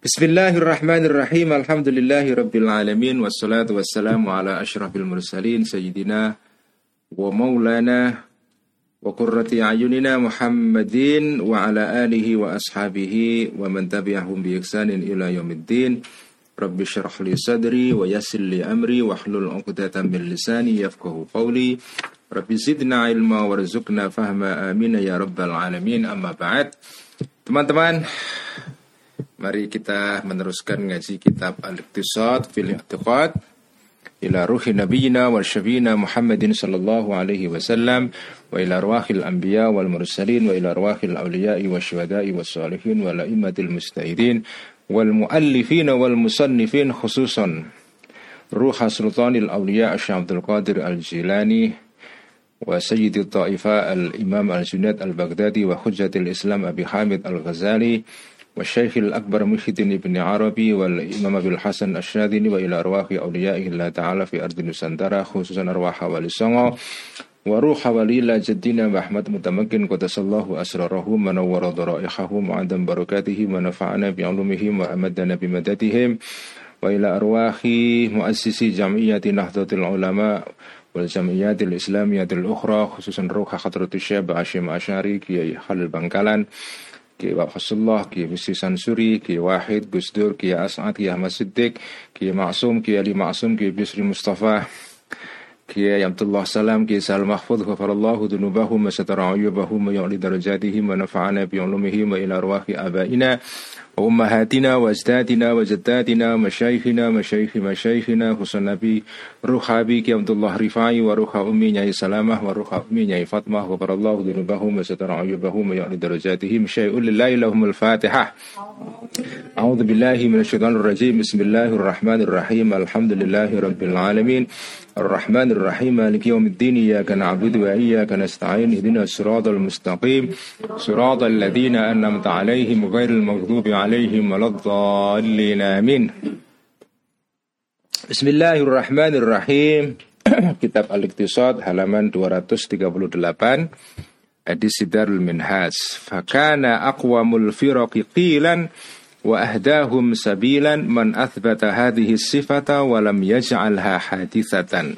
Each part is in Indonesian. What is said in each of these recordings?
Bismillahirrahmanirrahim. Alhamdulillahirabbil alamin wassalatu wassalamu ala asyrafil mursalin sayyidina wa maulana wa qurrati ayunina Muhammadin wa ala alihi wa ashabihi wa man tabi'ahum bi ihsanin ila yaumiddin. Rabbi shrah li sadri wa yassir li amri wahlul 'uqdatam min lisani yafqahu qawli. Rabbi zidna ilma warzuqna fahma amin ya rabbal alamin. Amma ba'd. Teman-teman, mari kita meneruskan ngaji kitab Al-Iqtisad fil I'tiqad ila ruhi nabiyina wa syafina Muhammadin sallallahu alaihi wasallam wa ila arwahil anbiya wal mursalin wa ila arwahil awliya'i wasyuhada'i wassalihin wa la'immatil mustahidin wal muallifin wal musannifin khususan ruha sultanil awliya' Syekh Abdul Qadir Al-Jilani wa sayyidit ta'ifa al-imam al-Junaid al-Baghdadi wa hujjatil Islam Abi Hamid Al-Ghazali والشيخ الأكبر محيدين ابن عربي والإمام أبي الحسن الشاذلي وإلى أرواح أوليائه الله تعالى في أرض نusantara خصوصا أرواح ولي الصنغا وروح ولي جدنا محمد متمكن قدس الله أسراره منور ضرائحه معدم بركاته ونفعنا بعلومهم وأمدنا بمددهم وإلى أرواح مؤسسي جمعية نهضة العلماء والجمعيات الإسلامية الأخرى خصوصا روح حضرة الشيخ هاشم أشعري كي خليل بنكالان Kiai Wafazullah, Kiai Misi Sansuri, Kiai Wahid, Gus Dur, Kiai As'ad, Kiai Ahmad Siddiq, Kiai Ma'sum, Kiai Ali Ma'sum, Kiai Bisri Mustafa, Kiai Abdullah Salam, Kiai Sal Mahfudh, ghafarallahu dunubahum, wa satara ayubahum, wa ya'li darajatihim, wa nafa'ana bi'ulumihim, wa ila arwahi abaina, wa ummahatina, wa ajdadina, wa jaddatina, wa masyaikhina, masyaikhina, husan Nabi, ruhabi, Kiai Abdullah Rifai, wa ruha ummi Nyai Salamah, wa ruha ummi Nyai Fatmah, ghafarallahu dunubahum, wa satara ayubahum, wa ya'li darajatihim, syai'ul lillahi lahumul fatihah. A'udzu billahi minasyaitonir rajim. Bismillahirrahmanirrahim. Alhamdulillahi rabbil alamin. Ar-Rahmanir Rahim. Maliki yaumiddin. Iyyaka na'budu wa iyyaka nasta'in. Ihdinas siratal mustaqim. Siratal ladzina an'amta 'alaihim ghairil maghdubi 'alaihim waladdallin. Amin. Bismillahirrahmanirrahim. Kitab Al-Iqtisad halaman 238. Edisi Darul Minhaj. Fakana aqwamul firaqi qilan wa ahdahum sabilan man athbata hadhihi sifata wa lam yaj'alha hadithatan.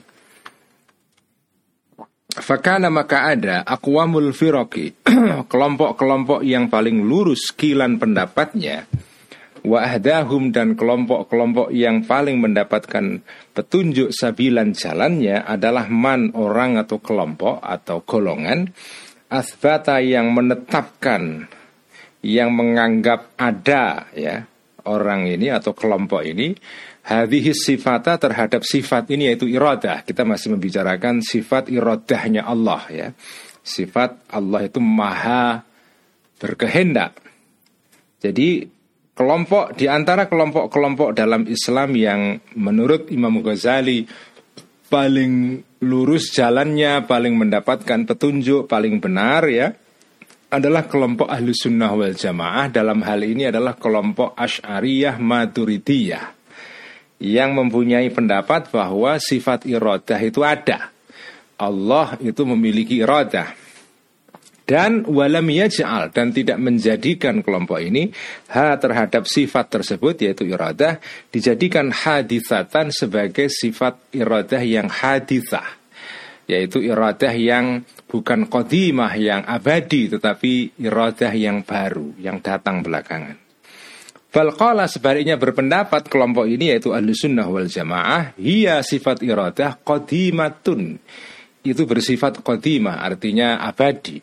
Fakana maka ada aqwamul firaqi kelompok-kelompok yang paling lurus qilan pendapatnya, wa ahdahum dan kelompok-kelompok yang paling mendapatkan petunjuk sabilan jalannya adalah man orang atau kelompok atau golongan athbata yang menetapkan, yang menganggap ada ya orang ini atau kelompok ini hadhihi sifata terhadap sifat ini yaitu iradah. Kita masih membicarakan sifat iradahnya Allah ya. Sifat Allah itu maha berkehendak. Jadi kelompok di antara kelompok-kelompok dalam Islam yang menurut Imam Ghazali paling lurus jalannya, paling mendapatkan petunjuk, paling benar ya, adalah kelompok Ahlus Sunnah wal Jamaah. Dalam hal ini adalah kelompok Asy'ariyah Maturidiyah yang mempunyai pendapat bahwa sifat iradah itu ada. Allah itu memiliki iradah. Dan walam yaj'al, dan tidak menjadikan kelompok ini terhadap sifat tersebut yaitu iradah dijadikan haditsatan sebagai sifat iradah yang haditsah, yaitu iradah yang bukan qadimah yang abadi tetapi iradah yang baru yang datang belakangan. Falqala sebaliknya berpendapat kelompok ini yaitu Ahlus Sunnah wal Jamaah, hiya sifat iradah qadimatun. Itu bersifat qadimah, artinya abadi.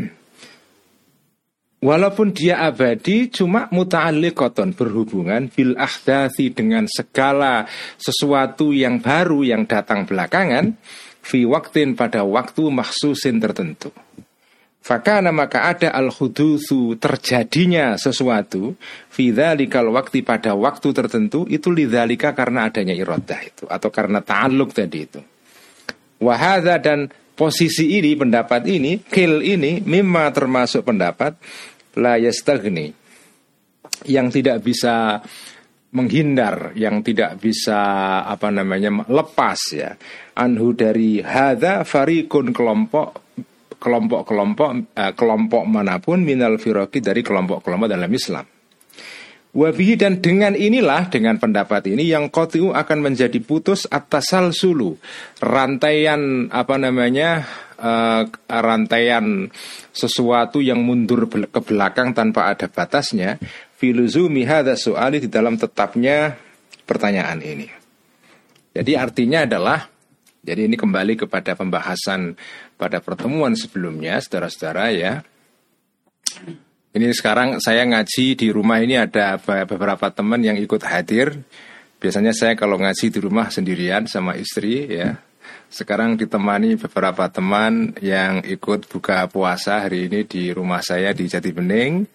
Walaupun dia abadi, cuma muta'alliqatun, berhubungan bil ahdathi, dengan segala sesuatu yang baru yang datang belakangan, fi waktin, pada waktu makhsusin tertentu. Fakana maka ada al-hudutsu, terjadinya sesuatu, fi dzalikal waktu, pada waktu tertentu, itu lidzalika, karena adanya iradah itu atau karena ta'alluq tadi itu. Wahada, dan posisi ini, pendapat ini, qil ini, mimma termasuk pendapat la yastaghni, yang tidak bisa menghindar, yang tidak bisa lepas ya, anhu dari hadza fariqun, kelompok manapun minal firaqi, dari kelompok-kelompok dalam Islam. Wabihi, dan dengan inilah, dengan pendapat ini yang qati'u akan menjadi putus at-tasalsulu, rantaian rantaian sesuatu yang mundur ke belakang tanpa ada batasnya, filuzumi hadza su'ali, di dalam tetapnya pertanyaan ini. Jadi artinya adalah, jadi ini kembali kepada pembahasan pada pertemuan sebelumnya, saudara-saudara ya. Ini sekarang saya ngaji di rumah ini ada beberapa teman yang ikut hadir. Biasanya saya kalau ngaji di rumah sendirian sama istri ya. Sekarang ditemani beberapa teman yang ikut buka puasa hari ini di rumah saya di Jati Bening.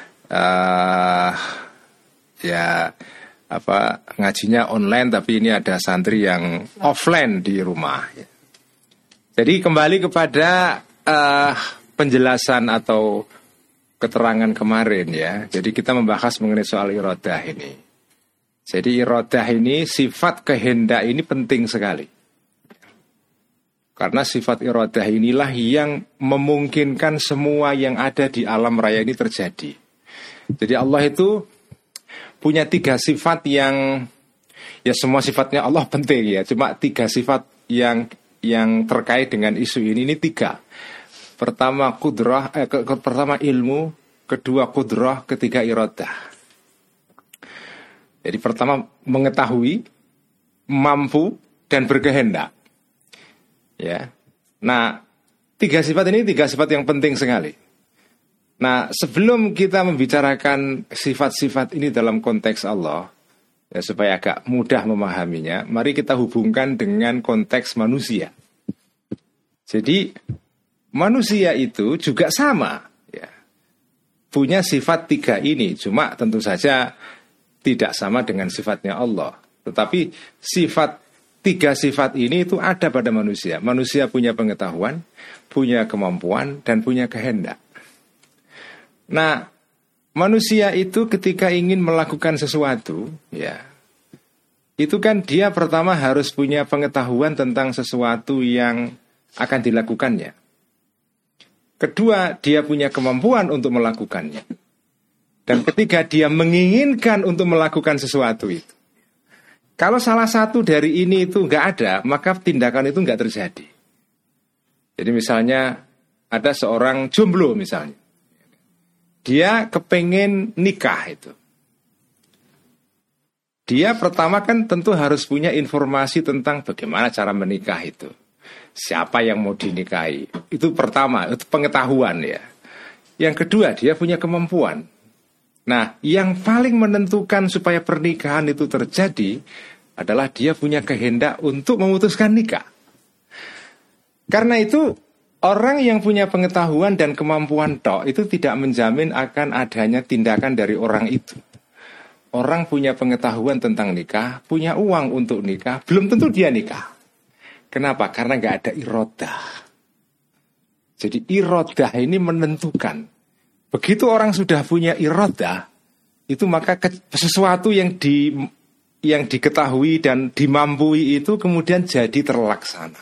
Ngajinya online, tapi ini ada santri yang offline di rumah. Jadi kembali kepada penjelasan atau keterangan kemarin ya. Jadi kita membahas mengenai soal iradah ini. Jadi iradah ini, sifat kehendak ini penting sekali. Karena sifat iradah inilah yang memungkinkan semua yang ada di alam raya ini terjadi. Jadi Allah itu punya 3 sifat yang, ya semua sifatnya Allah penting ya. Cuma 3 sifat yang terkait dengan isu ini 3. Pertama kudrah, pertama ilmu, kedua kudrah, ketiga iradah. Jadi pertama mengetahui, mampu, dan berkehendak. Ya. Nah, 3 sifat ini 3 sifat yang penting sekali. Nah, sebelum kita membicarakan sifat-sifat ini dalam konteks Allah, ya, supaya agak mudah memahaminya, mari kita hubungkan dengan konteks manusia. Jadi manusia itu juga sama ya, punya sifat 3 ini. Cuma tentu saja tidak sama dengan sifatnya Allah. Tetapi 3 sifat ini itu ada pada manusia. Manusia punya pengetahuan, punya kemampuan, dan punya kehendak. Nah, manusia itu ketika ingin melakukan sesuatu ya, itu kan dia pertama harus punya pengetahuan tentang sesuatu yang akan dilakukannya. Kedua, dia punya kemampuan untuk melakukannya. Dan ketiga, dia menginginkan untuk melakukan sesuatu itu. Kalau salah satu dari ini itu nggak ada, maka tindakan itu nggak terjadi. Jadi misalnya ada seorang jomblo misalnya, dia kepengen nikah itu. Dia pertama kan tentu harus punya informasi tentang bagaimana cara menikah itu. Siapa yang mau dinikahi. Itu pertama, itu pengetahuan ya. Yang kedua, dia punya kemampuan. Nah, yang paling menentukan supaya pernikahan itu terjadi adalah dia punya kehendak untuk memutuskan nikah. Karena itu, orang yang punya pengetahuan dan kemampuan tok itu tidak menjamin akan adanya tindakan dari orang itu. Orang punya pengetahuan tentang nikah, punya uang untuk nikah, belum tentu dia nikah. Kenapa? Karena nggak ada iradah. Jadi iradah ini menentukan. Begitu orang sudah punya iradah, itu maka sesuatu yang diketahui dan dimampui itu kemudian jadi terlaksana.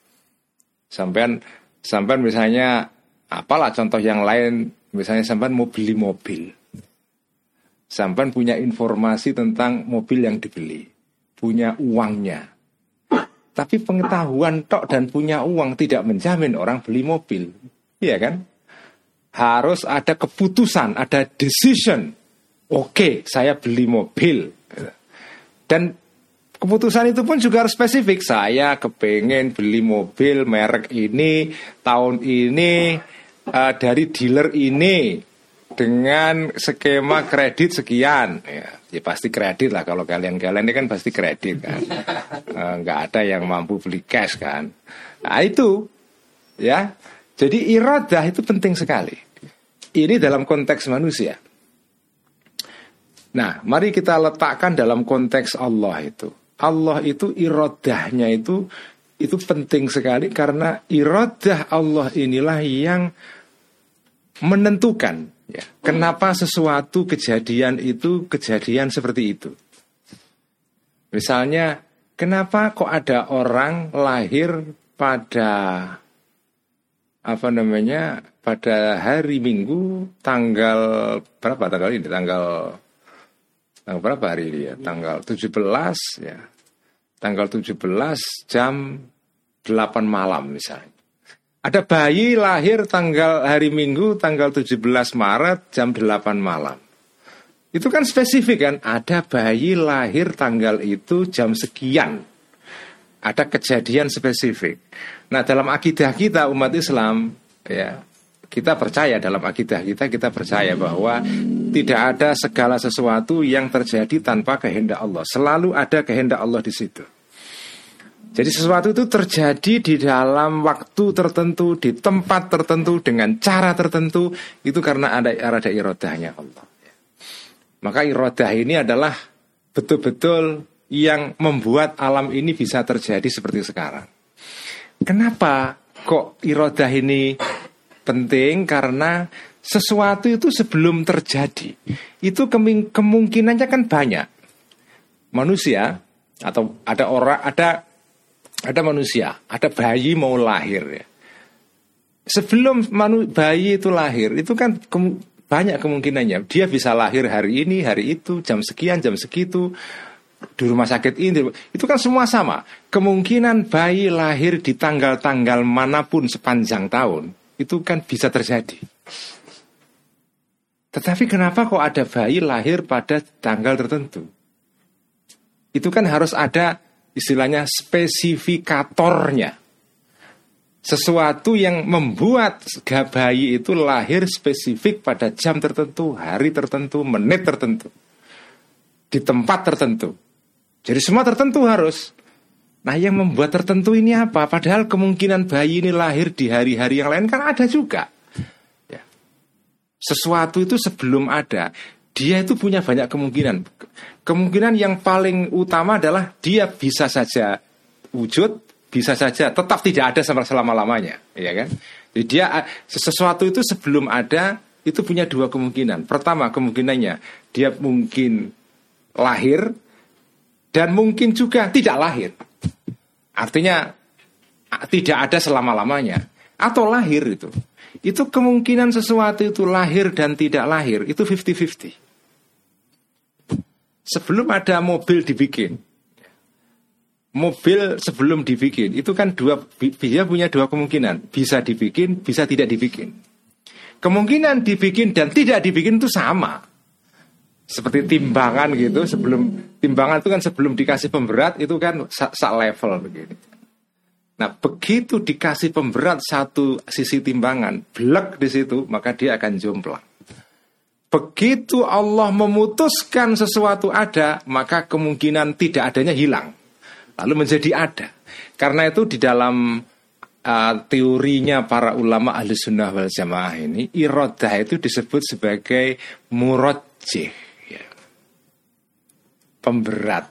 Sampai misalnya, apalah contoh yang lain, misalnya sampai mau beli mobil. Sampai punya informasi tentang mobil yang dibeli, punya uangnya. Tapi pengetahuan tok dan punya uang tidak menjamin orang beli mobil. Iya kan? Harus ada keputusan, ada decision. Oke, saya beli mobil. Dan keputusan itu pun juga harus spesifik. Saya kepengen beli mobil merek ini, tahun ini, dari dealer ini, dengan skema kredit sekian. Ya pasti kredit lah, kalau kalian ini kan pasti kredit kan. Nggak ada yang mampu beli cash kan. Nah itu ya. Jadi iradah itu penting sekali. Ini dalam konteks manusia. Nah, mari kita letakkan dalam konteks Allah itu. Allah itu iradahnya itu penting sekali, karena iradah Allah inilah yang menentukan ya, kenapa sesuatu kejadian itu kejadian seperti itu. Misalnya, kenapa kok ada orang lahir pada pada hari Minggu tanggal berapa tanggal ini? Tanggal Tanggal berapa hari ini ya? Tanggal 17 ya. Tanggal 17 jam 8 malam misalnya. Ada bayi lahir hari Minggu tanggal 17 Maret jam 8 malam. Itu kan spesifik kan? Ada bayi lahir tanggal itu jam sekian. Ada kejadian spesifik. Nah, dalam akidah kita umat Islam ya, kita percaya dalam akidah kita percaya bahwa tidak ada segala sesuatu yang terjadi tanpa kehendak Allah. Selalu ada kehendak Allah di situ. Jadi sesuatu itu terjadi di dalam waktu tertentu, di tempat tertentu, dengan cara tertentu. Itu karena ada iradahnya Allah. Maka iradah ini adalah betul-betul yang membuat alam ini bisa terjadi seperti sekarang. Kenapa kok iradah ini penting? Karena sesuatu itu sebelum terjadi, itu kemungkinannya kan banyak. Manusia atau ada orang, ada manusia, ada bayi mau lahir ya. Sebelum bayi itu lahir, itu kan banyak kemungkinannya. Dia bisa lahir hari ini, hari itu, jam sekian, jam segitu, di rumah sakit ini. Itu kan semua sama. Kemungkinan bayi lahir di tanggal-tanggal manapun sepanjang tahun, itu kan bisa terjadi. Tetapi kenapa kok ada bayi lahir pada tanggal tertentu? Itu kan harus ada istilahnya spesifikatornya. Sesuatu yang membuat bayi itu lahir spesifik pada jam tertentu, hari tertentu, menit tertentu, di tempat tertentu. Jadi semua tertentu harus. Nah, yang membuat tertentu ini apa? Padahal kemungkinan bayi ini lahir di hari-hari yang lain kan ada juga ya. Sesuatu itu sebelum ada, dia itu punya banyak kemungkinan. Kemungkinan yang paling utama adalah dia bisa saja wujud, bisa saja tetap tidak ada selama-lamanya, ya kan? Jadi dia sesuatu itu sebelum ada itu punya dua kemungkinan. Pertama, kemungkinannya dia mungkin lahir dan mungkin juga tidak lahir. Artinya tidak ada selama-lamanya atau lahir itu. Itu kemungkinan sesuatu itu lahir dan tidak lahir itu 50-50. Sebelum ada mobil dibikin, mobil sebelum dibikin itu kan dia punya dua kemungkinan, bisa dibikin, bisa tidak dibikin. Kemungkinan dibikin dan tidak dibikin itu sama. Seperti timbangan gitu, timbangan itu kan sebelum dikasih pemberat itu kan sak level begini. Nah, begitu dikasih pemberat satu sisi timbangan, blek di situ, maka dia akan jomplang. Begitu Allah memutuskan sesuatu ada, maka kemungkinan tidak adanya hilang, lalu menjadi ada. Karena itu di dalam teorinya para ulama ahli sunnah wal jamaah ini, iradah itu disebut sebagai murajjih, ya. Pemberat,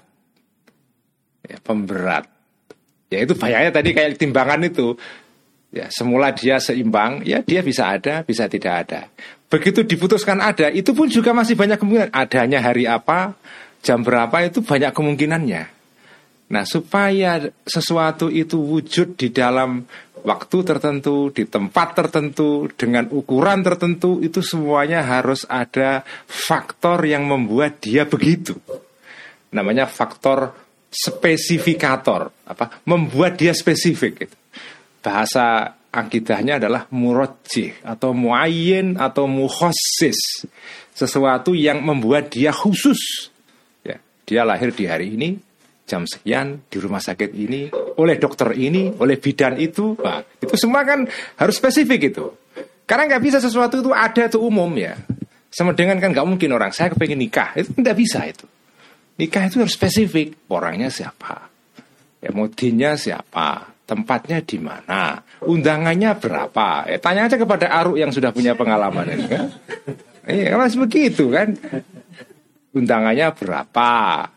ya, pemberat. Ya itu bayangnya tadi kayak timbangan itu. Ya, semula dia seimbang, ya dia bisa ada, bisa tidak ada. Begitu diputuskan ada, itu pun juga masih banyak kemungkinan. Adanya hari apa, jam berapa, itu banyak kemungkinannya. Nah, supaya sesuatu itu wujud di dalam waktu tertentu, di tempat tertentu, dengan ukuran tertentu, itu semuanya harus ada faktor yang membuat dia begitu. Namanya faktor spesifikator, membuat dia spesifik gitu. Bahasa akidahnya adalah murajjih atau muayyin atau mukhassis, sesuatu yang membuat dia khusus ya. Dia lahir di hari ini, jam sekian, di rumah sakit ini, oleh dokter ini, oleh bidan itu. Nah, itu semua kan harus spesifik itu. Karena nggak bisa sesuatu itu ada itu umum ya. Sama dengan kan nggak mungkin orang saya kepengen nikah, itu nggak bisa itu. Nikah itu harus spesifik, orangnya siapa, ya modinya siapa, tempatnya di mana, undangannya berapa. Tanya aja kepada Aruk yang sudah punya pengalaman ini kan. Iya, masih begitu kan. Undangannya berapa.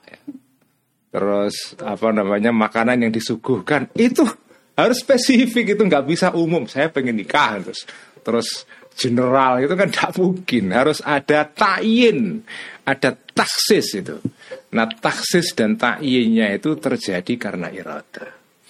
Terus makanan yang disuguhkan itu harus spesifik, itu nggak bisa umum. Saya pengen nikah terus general itu kan tidak mungkin. Harus ada ta'yin, ada taksis itu. Nah, taksis dan ta'yinnya itu terjadi karena iradah.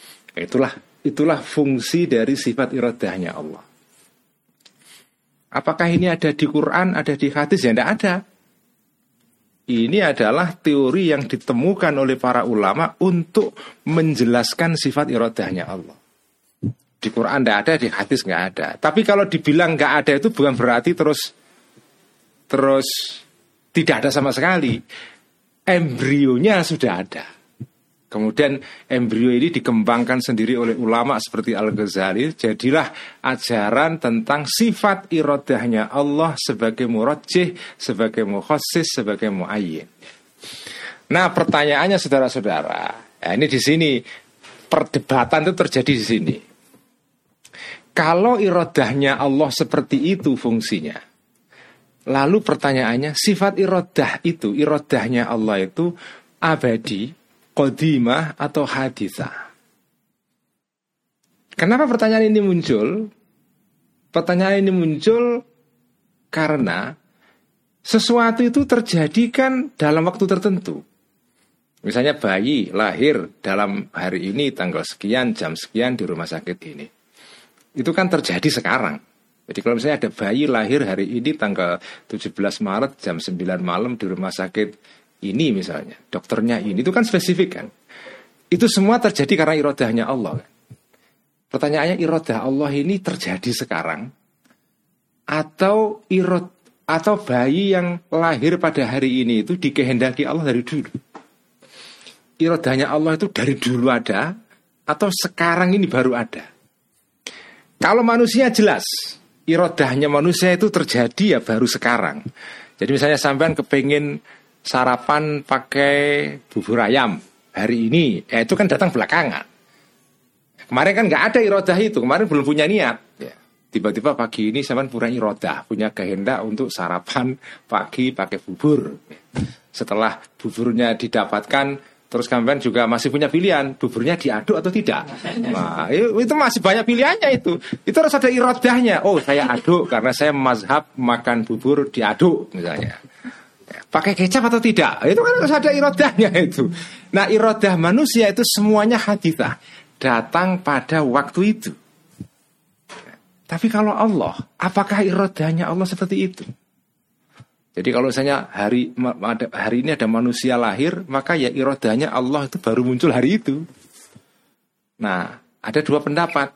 Itulah fungsi dari sifat iradahnya Allah. Apakah ini ada di Quran, ada di hadis? Ya tidak ada. Ini adalah teori yang ditemukan oleh para ulama untuk menjelaskan sifat iradahnya Allah. Di Quran tidak ada, di hadis nggak ada. Tapi kalau dibilang nggak ada itu bukan berarti terus tidak ada sama sekali. Embrionya sudah ada. Kemudian embrio ini dikembangkan sendiri oleh ulama seperti Al-Ghazali. Jadilah ajaran tentang sifat iradahnya Allah sebagai murajjih, sebagai mukhassis, sebagai muayyin. Nah, pertanyaannya saudara-saudara, ini di sini perdebatan itu terjadi di sini. Kalau iradahnya Allah seperti itu fungsinya, lalu pertanyaannya, sifat iradah itu, iradahnya Allah itu abadi, qadimah atau hadithah? Kenapa pertanyaan ini muncul? Pertanyaan ini muncul karena sesuatu itu terjadi kan dalam waktu tertentu. Misalnya bayi lahir dalam hari ini, tanggal sekian, jam sekian di rumah sakit ini. Itu kan terjadi sekarang. Jadi kalau misalnya ada bayi lahir hari ini tanggal 17 Maret jam 9 malam di rumah sakit ini misalnya, dokternya ini, itu kan spesifik kan. Itu semua terjadi karena iradahnya Allah kan. Pertanyaannya, iradah Allah ini terjadi sekarang atau bayi yang lahir pada hari ini itu dikehendaki Allah dari dulu? Iradahnya Allah itu dari dulu ada atau sekarang ini baru ada? Kalau manusia jelas iradahnya manusia itu terjadi ya baru sekarang. Jadi misalnya sampean kepengin sarapan pakai bubur ayam hari ini, ya itu kan datang belakangan. Kemarin kan nggak ada iradah itu, kemarin belum punya niat. Ya. Tiba-tiba pagi ini sampean punya iradah, punya kehendak untuk sarapan pagi pakai bubur. Setelah buburnya didapatkan, terus sampean juga masih punya pilihan, buburnya diaduk atau tidak. Nah, itu masih banyak pilihannya itu. Itu harus ada iradahnya. Oh, saya aduk karena saya mazhab makan bubur diaduk misalnya. Pakai kecap atau tidak, itu kan harus ada iradahnya itu. Nah, iradah manusia itu semuanya hadithah, datang pada waktu itu. Tapi kalau Allah, apakah iradahnya Allah seperti itu? Jadi kalau misalnya hari ini ada manusia lahir, maka ya iradahnya Allah itu baru muncul hari itu. Nah, ada dua pendapat.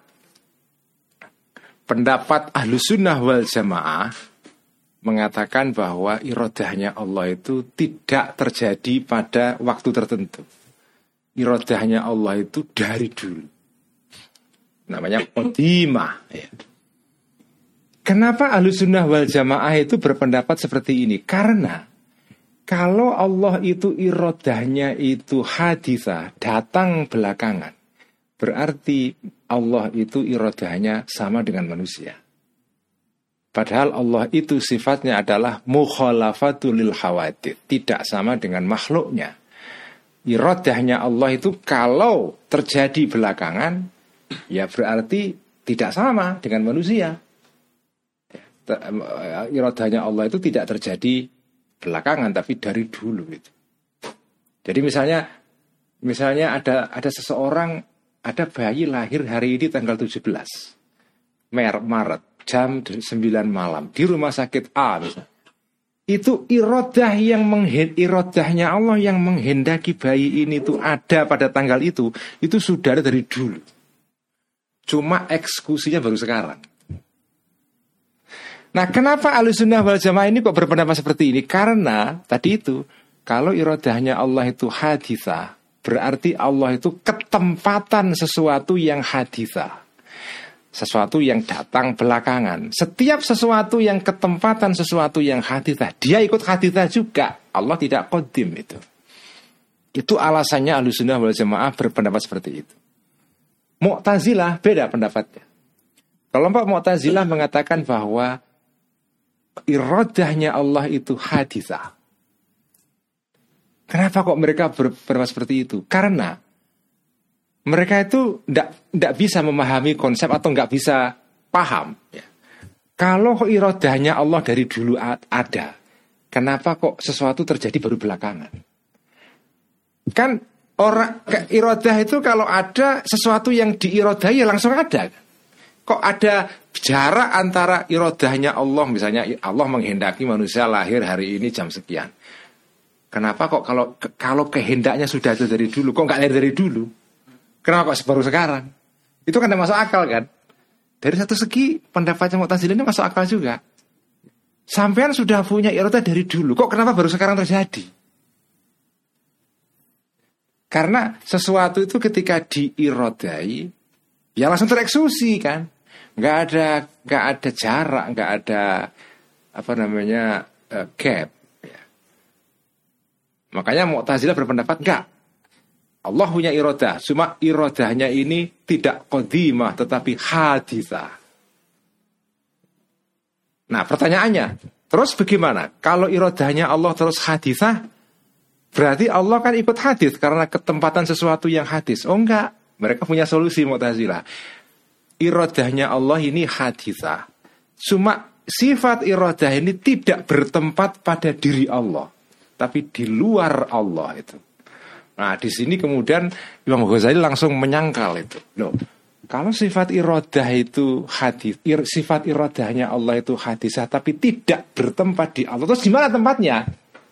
Pendapat Ahlussunnah wal Jamaah mengatakan bahwa iradahnya Allah itu tidak terjadi pada waktu tertentu. Iradahnya Allah itu dari dulu. Namanya qadimah. Ya. Kenapa Ahlussunnah wal Jamaah itu berpendapat seperti ini? Karena kalau Allah itu iradahnya itu hadithah, datang belakangan, berarti Allah itu iradahnya sama dengan manusia. Padahal Allah itu sifatnya adalah mukhalafatul lil hawadits, tidak sama dengan makhluknya. Iradahnya Allah itu kalau terjadi belakangan, ya berarti tidak sama dengan manusia. Iradahnya Allah itu tidak terjadi belakangan, tapi dari dulu itu. Jadi misalnya ada seseorang, ada bayi lahir hari ini tanggal 17 Maret jam 9 malam di rumah sakit A misalnya. Itu iradahnya Allah yang menghendaki bayi ini itu ada pada tanggal itu sudah ada dari dulu. Cuma eksekusinya baru sekarang. Nah, kenapa Ahlussunnah wal Jamaah ini kok berpendapat seperti ini? Karena tadi itu, kalau iradahnya Allah itu hadithah, berarti Allah itu ketempatan sesuatu yang hadithah, sesuatu yang datang belakangan. Setiap sesuatu yang ketempatan sesuatu yang hadithah, dia ikut hadithah juga. Allah tidak qadim itu. Itu alasannya Ahlussunnah wal Jamaah berpendapat seperti itu. Mu'tazilah beda pendapatnya. Kelompok Mu'tazilah mengatakan bahwa iradahnya Allah itu hadithah. Kenapa kok mereka berpendapat seperti itu? Karena mereka itu tidak bisa memahami konsep atau nggak bisa paham. Ya. Kalau iradahnya Allah dari dulu ada, kenapa kok sesuatu terjadi baru belakangan? Kan orang iradah itu kalau ada sesuatu yang diiradahi ya langsung ada. Kok ada jarak antara iradahnya Allah, misalnya Allah menghendaki manusia lahir hari ini jam sekian. Kenapa kok kalau kehendaknya sudah ada dari dulu, kok nggak dari dulu? Kenapa kok baru sekarang? Itu kan tidak masuk akal kan? Dari satu segi pendapatnya Mu'tazilah ini masuk akal juga. Sampean sudah punya iradah dari dulu, kok kenapa baru sekarang terjadi? Karena sesuatu itu ketika diirodai, ya langsung tereksekusi kan? Nggak ada jarak, nggak ada gap. Ya. Makanya Mu'tazilah berpendapat enggak. Allah punya iradah, cuma iradahnya ini tidak qadimah tetapi haditsah. Nah, pertanyaannya, terus bagaimana? Kalau iradahnya Allah terus haditsah, berarti Allah kan ikut hadits karena ketempatan sesuatu yang hadits. Oh enggak, mereka punya solusi Mu'tazilah. Iradahnya Allah ini haditsah. Cuma sifat iradah ini tidak bertempat pada diri Allah, tapi di luar Allah itu. Nah, di sini kemudian Imam Ghazali langsung menyangkal itu. Loh, kalau sifat iradah itu hadits, sifat iradahnya Allah itu haditsah tapi tidak bertempat di Allah, terus di mana tempatnya?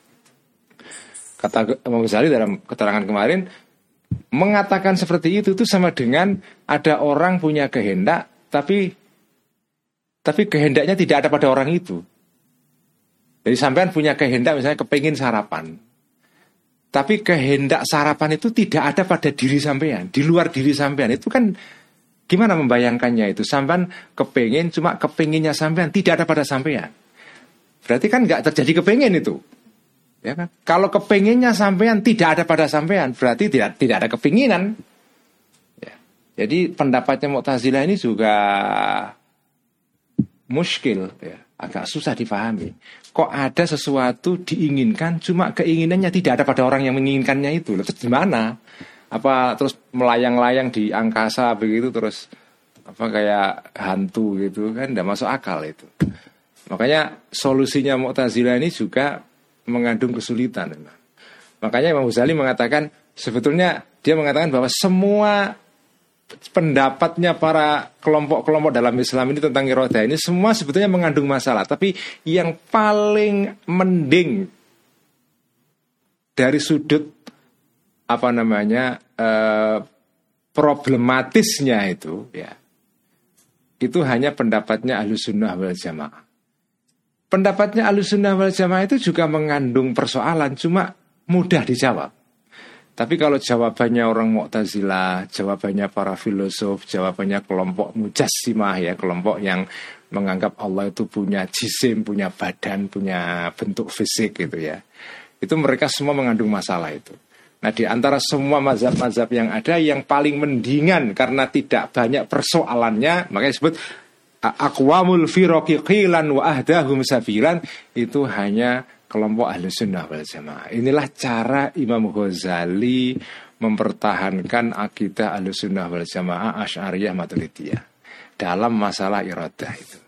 Kata Imam Ghazali dalam keterangan kemarin, mengatakan seperti itu sama dengan ada orang punya kehendak tapi kehendaknya tidak ada pada orang itu. Jadi sampean punya kehendak misalnya kepingin sarapan, tapi kehendak sarapan itu tidak ada pada diri sampean, di luar diri sampean. Itu kan gimana membayangkannya itu? Sampean kepingin, cuma kepinginnya sampean tidak ada pada sampean. Berarti kan nggak terjadi kepingin itu. Ya kan? Kalau kepinginnya sampean tidak ada pada sampean, berarti tidak ada kepinginan. Ya. Jadi pendapatnya Mu'tazilah ini juga muskil, ya, agak susah dipahami. Kok ada sesuatu diinginkan, cuma keinginannya tidak ada pada orang yang menginginkannya itu. Terus gimana? Apa terus melayang-layang di angkasa begitu, terus kayak hantu gitu kan? Tidak masuk akal itu. Makanya solusinya Mu'tazilah ini juga mengandung kesulitan. Makanya Imam Ghazali mengatakan, sebetulnya dia mengatakan bahwa semua pendapatnya para kelompok-kelompok dalam Islam ini tentang iradah ini semua sebetulnya mengandung masalah. Tapi yang paling mending dari sudut problematisnya itu, ya, itu hanya pendapatnya Ahlussunnah wal Jamaah. Pendapatnya Ahlussunnah wal Jamaah itu juga mengandung persoalan, cuma mudah dijawab. Tapi kalau jawabannya orang Mu'tazilah, jawabannya para filosof, jawabannya kelompok Mujassimah, ya, kelompok yang menganggap Allah itu punya jisim, punya badan, punya bentuk fisik gitu ya. Itu mereka semua mengandung masalah itu. Nah, di antara semua mazhab-mazhab yang ada, yang paling mendingan karena tidak banyak persoalannya, makanya disebut aqwamul firaqi qilan wa ahdahum sabilan, itu hanya kelompok Ahlussunnah wal Jamaah. Inilah cara Imam Ghazali mempertahankan akidah Ahlussunnah wal Jamaah Asy'ariyah Maturidiyah dalam masalah iradah itu.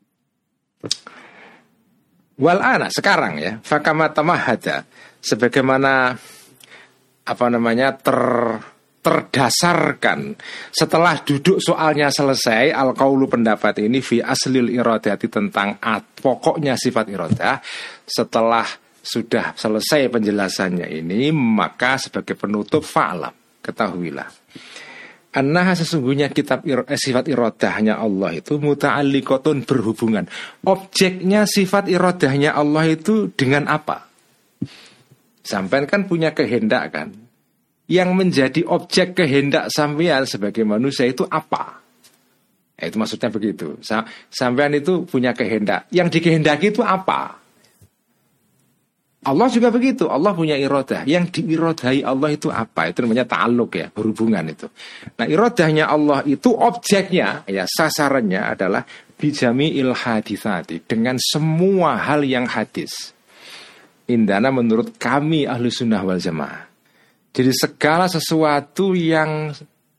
Wal ana, sekarang ya, fakama tamahada, sebagaimana terdasarkan setelah duduk soalnya selesai, al-qaulu pendapat ini fi aslil iradati, tentang pokoknya sifat iradah. Setelah sudah selesai penjelasannya ini, maka sebagai penutup fa'lam, ketahuilah annaha, sesungguhnya sifat iradahnya Allah itu muta'alliqatun, berhubungan. Objeknya sifat iradahnya Allah itu dengan apa? Sampean kan punya kehendak kan? Yang menjadi objek kehendak sampean sebagai manusia itu apa? Itu maksudnya begitu. Sampean itu punya kehendak. Yang dikehendaki itu apa? Allah juga begitu. Allah punya iradah. Yang diiradai Allah itu apa? Itu namanya ta'alluq, ya, berhubungan itu. Nah, iradahnya Allah itu objeknya, ya, sasarannya adalah bijami'il haditsati, dengan semua hal yang hadis. Indana, menurut kami Ahlussunnah wal Jamaah. Jadi segala sesuatu yang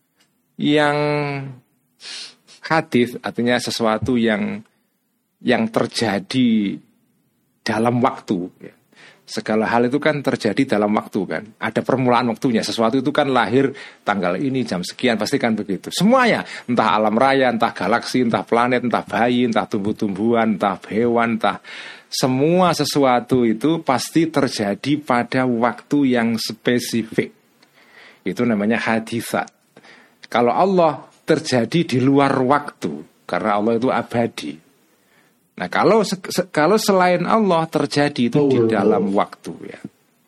hadis, artinya sesuatu yang terjadi dalam waktu, ya. Segala hal itu kan terjadi dalam waktu kan. Ada permulaan waktunya. Sesuatu itu kan lahir tanggal ini, jam sekian, pasti kan begitu. Semuanya, entah alam raya, entah galaksi, entah planet, entah bayi, entah tumbuh-tumbuhan, entah hewan, entah semua sesuatu itu pasti terjadi pada waktu yang spesifik. Itu namanya haditsat. Kalau Allah terjadi di luar waktu, karena Allah itu abadi. Nah, kalau selain Allah terjadi itu di dalam waktu ya.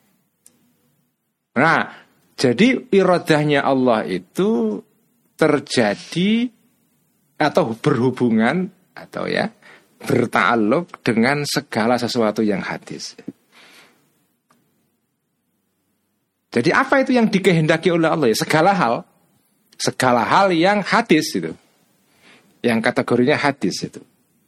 Nah, jadi iradahnya Allah itu terjadi atau berhubungan atau ya berta'alluq dengan segala sesuatu yang hadis. Jadi apa itu yang dikehendaki oleh Allah ya? Segala hal yang hadis itu. Yang kategorinya hadis itu.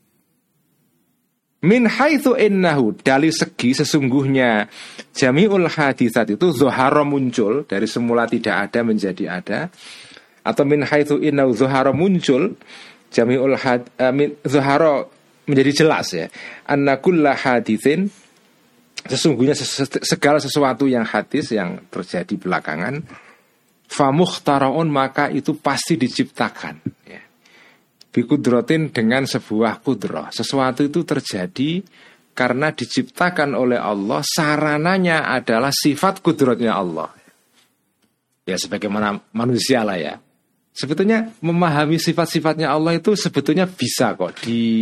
Min haitsu innahu, dari segi sesungguhnya jami'ul haditsat itu zuhara muncul, dari semula tidak ada menjadi ada. Atau min haitsu innahu zuhara muncul, jami'ul zuhara menjadi jelas ya. Anna kulla haditsin, sesungguhnya segala sesuatu yang hadis yang terjadi belakangan, famukhtara'un, maka itu pasti diciptakan ya. Bikudratin, dengan sebuah kudrah. Sesuatu itu terjadi karena diciptakan oleh Allah, sarananya adalah sifat kudratnya Allah. Ya sebagaimana manusia lah ya. Sebetulnya memahami sifat-sifatnya Allah itu sebetulnya bisa kok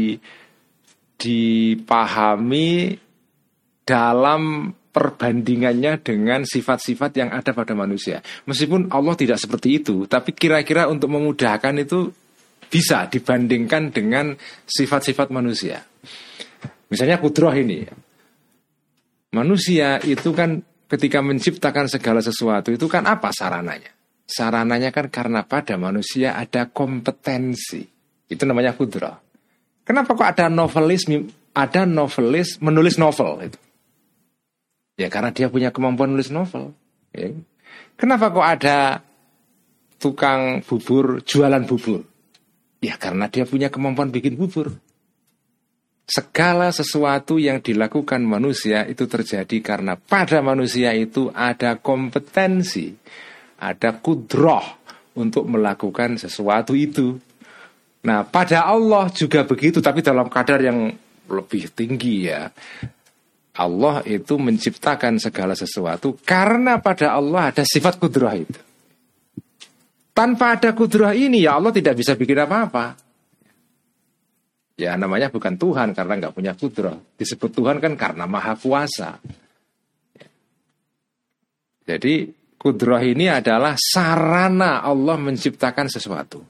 dipahami dalam perbandingannya dengan sifat-sifat yang ada pada manusia. Meskipun Allah tidak seperti itu, tapi kira-kira untuk memudahkan itu bisa dibandingkan dengan sifat-sifat manusia. Misalnya kudrah ini. Manusia itu kan ketika menciptakan segala sesuatu itu kan apa sarananya? Sarananya kan karena pada manusia ada kompetensi. Itu namanya kudrah. Kenapa kok ada novelis menulis novel itu? Ya karena dia punya kemampuan menulis novel. Ya. Kenapa kok ada tukang bubur jualan bubur? Ya karena dia punya kemampuan bikin bubur. Segala sesuatu yang dilakukan manusia itu terjadi karena pada manusia itu ada kompetensi, ada kudrah untuk melakukan sesuatu itu. Nah pada Allah juga begitu, tapi dalam kadar yang lebih tinggi ya. Allah itu menciptakan segala sesuatu karena pada Allah ada sifat kudrah itu. Tanpa ada kudrah ini ya Allah tidak bisa bikin apa-apa. Ya namanya bukan Tuhan karena nggak punya kudrah. Disebut Tuhan kan karena maha kuasa. Jadi kudrah ini adalah sarana Allah menciptakan sesuatu.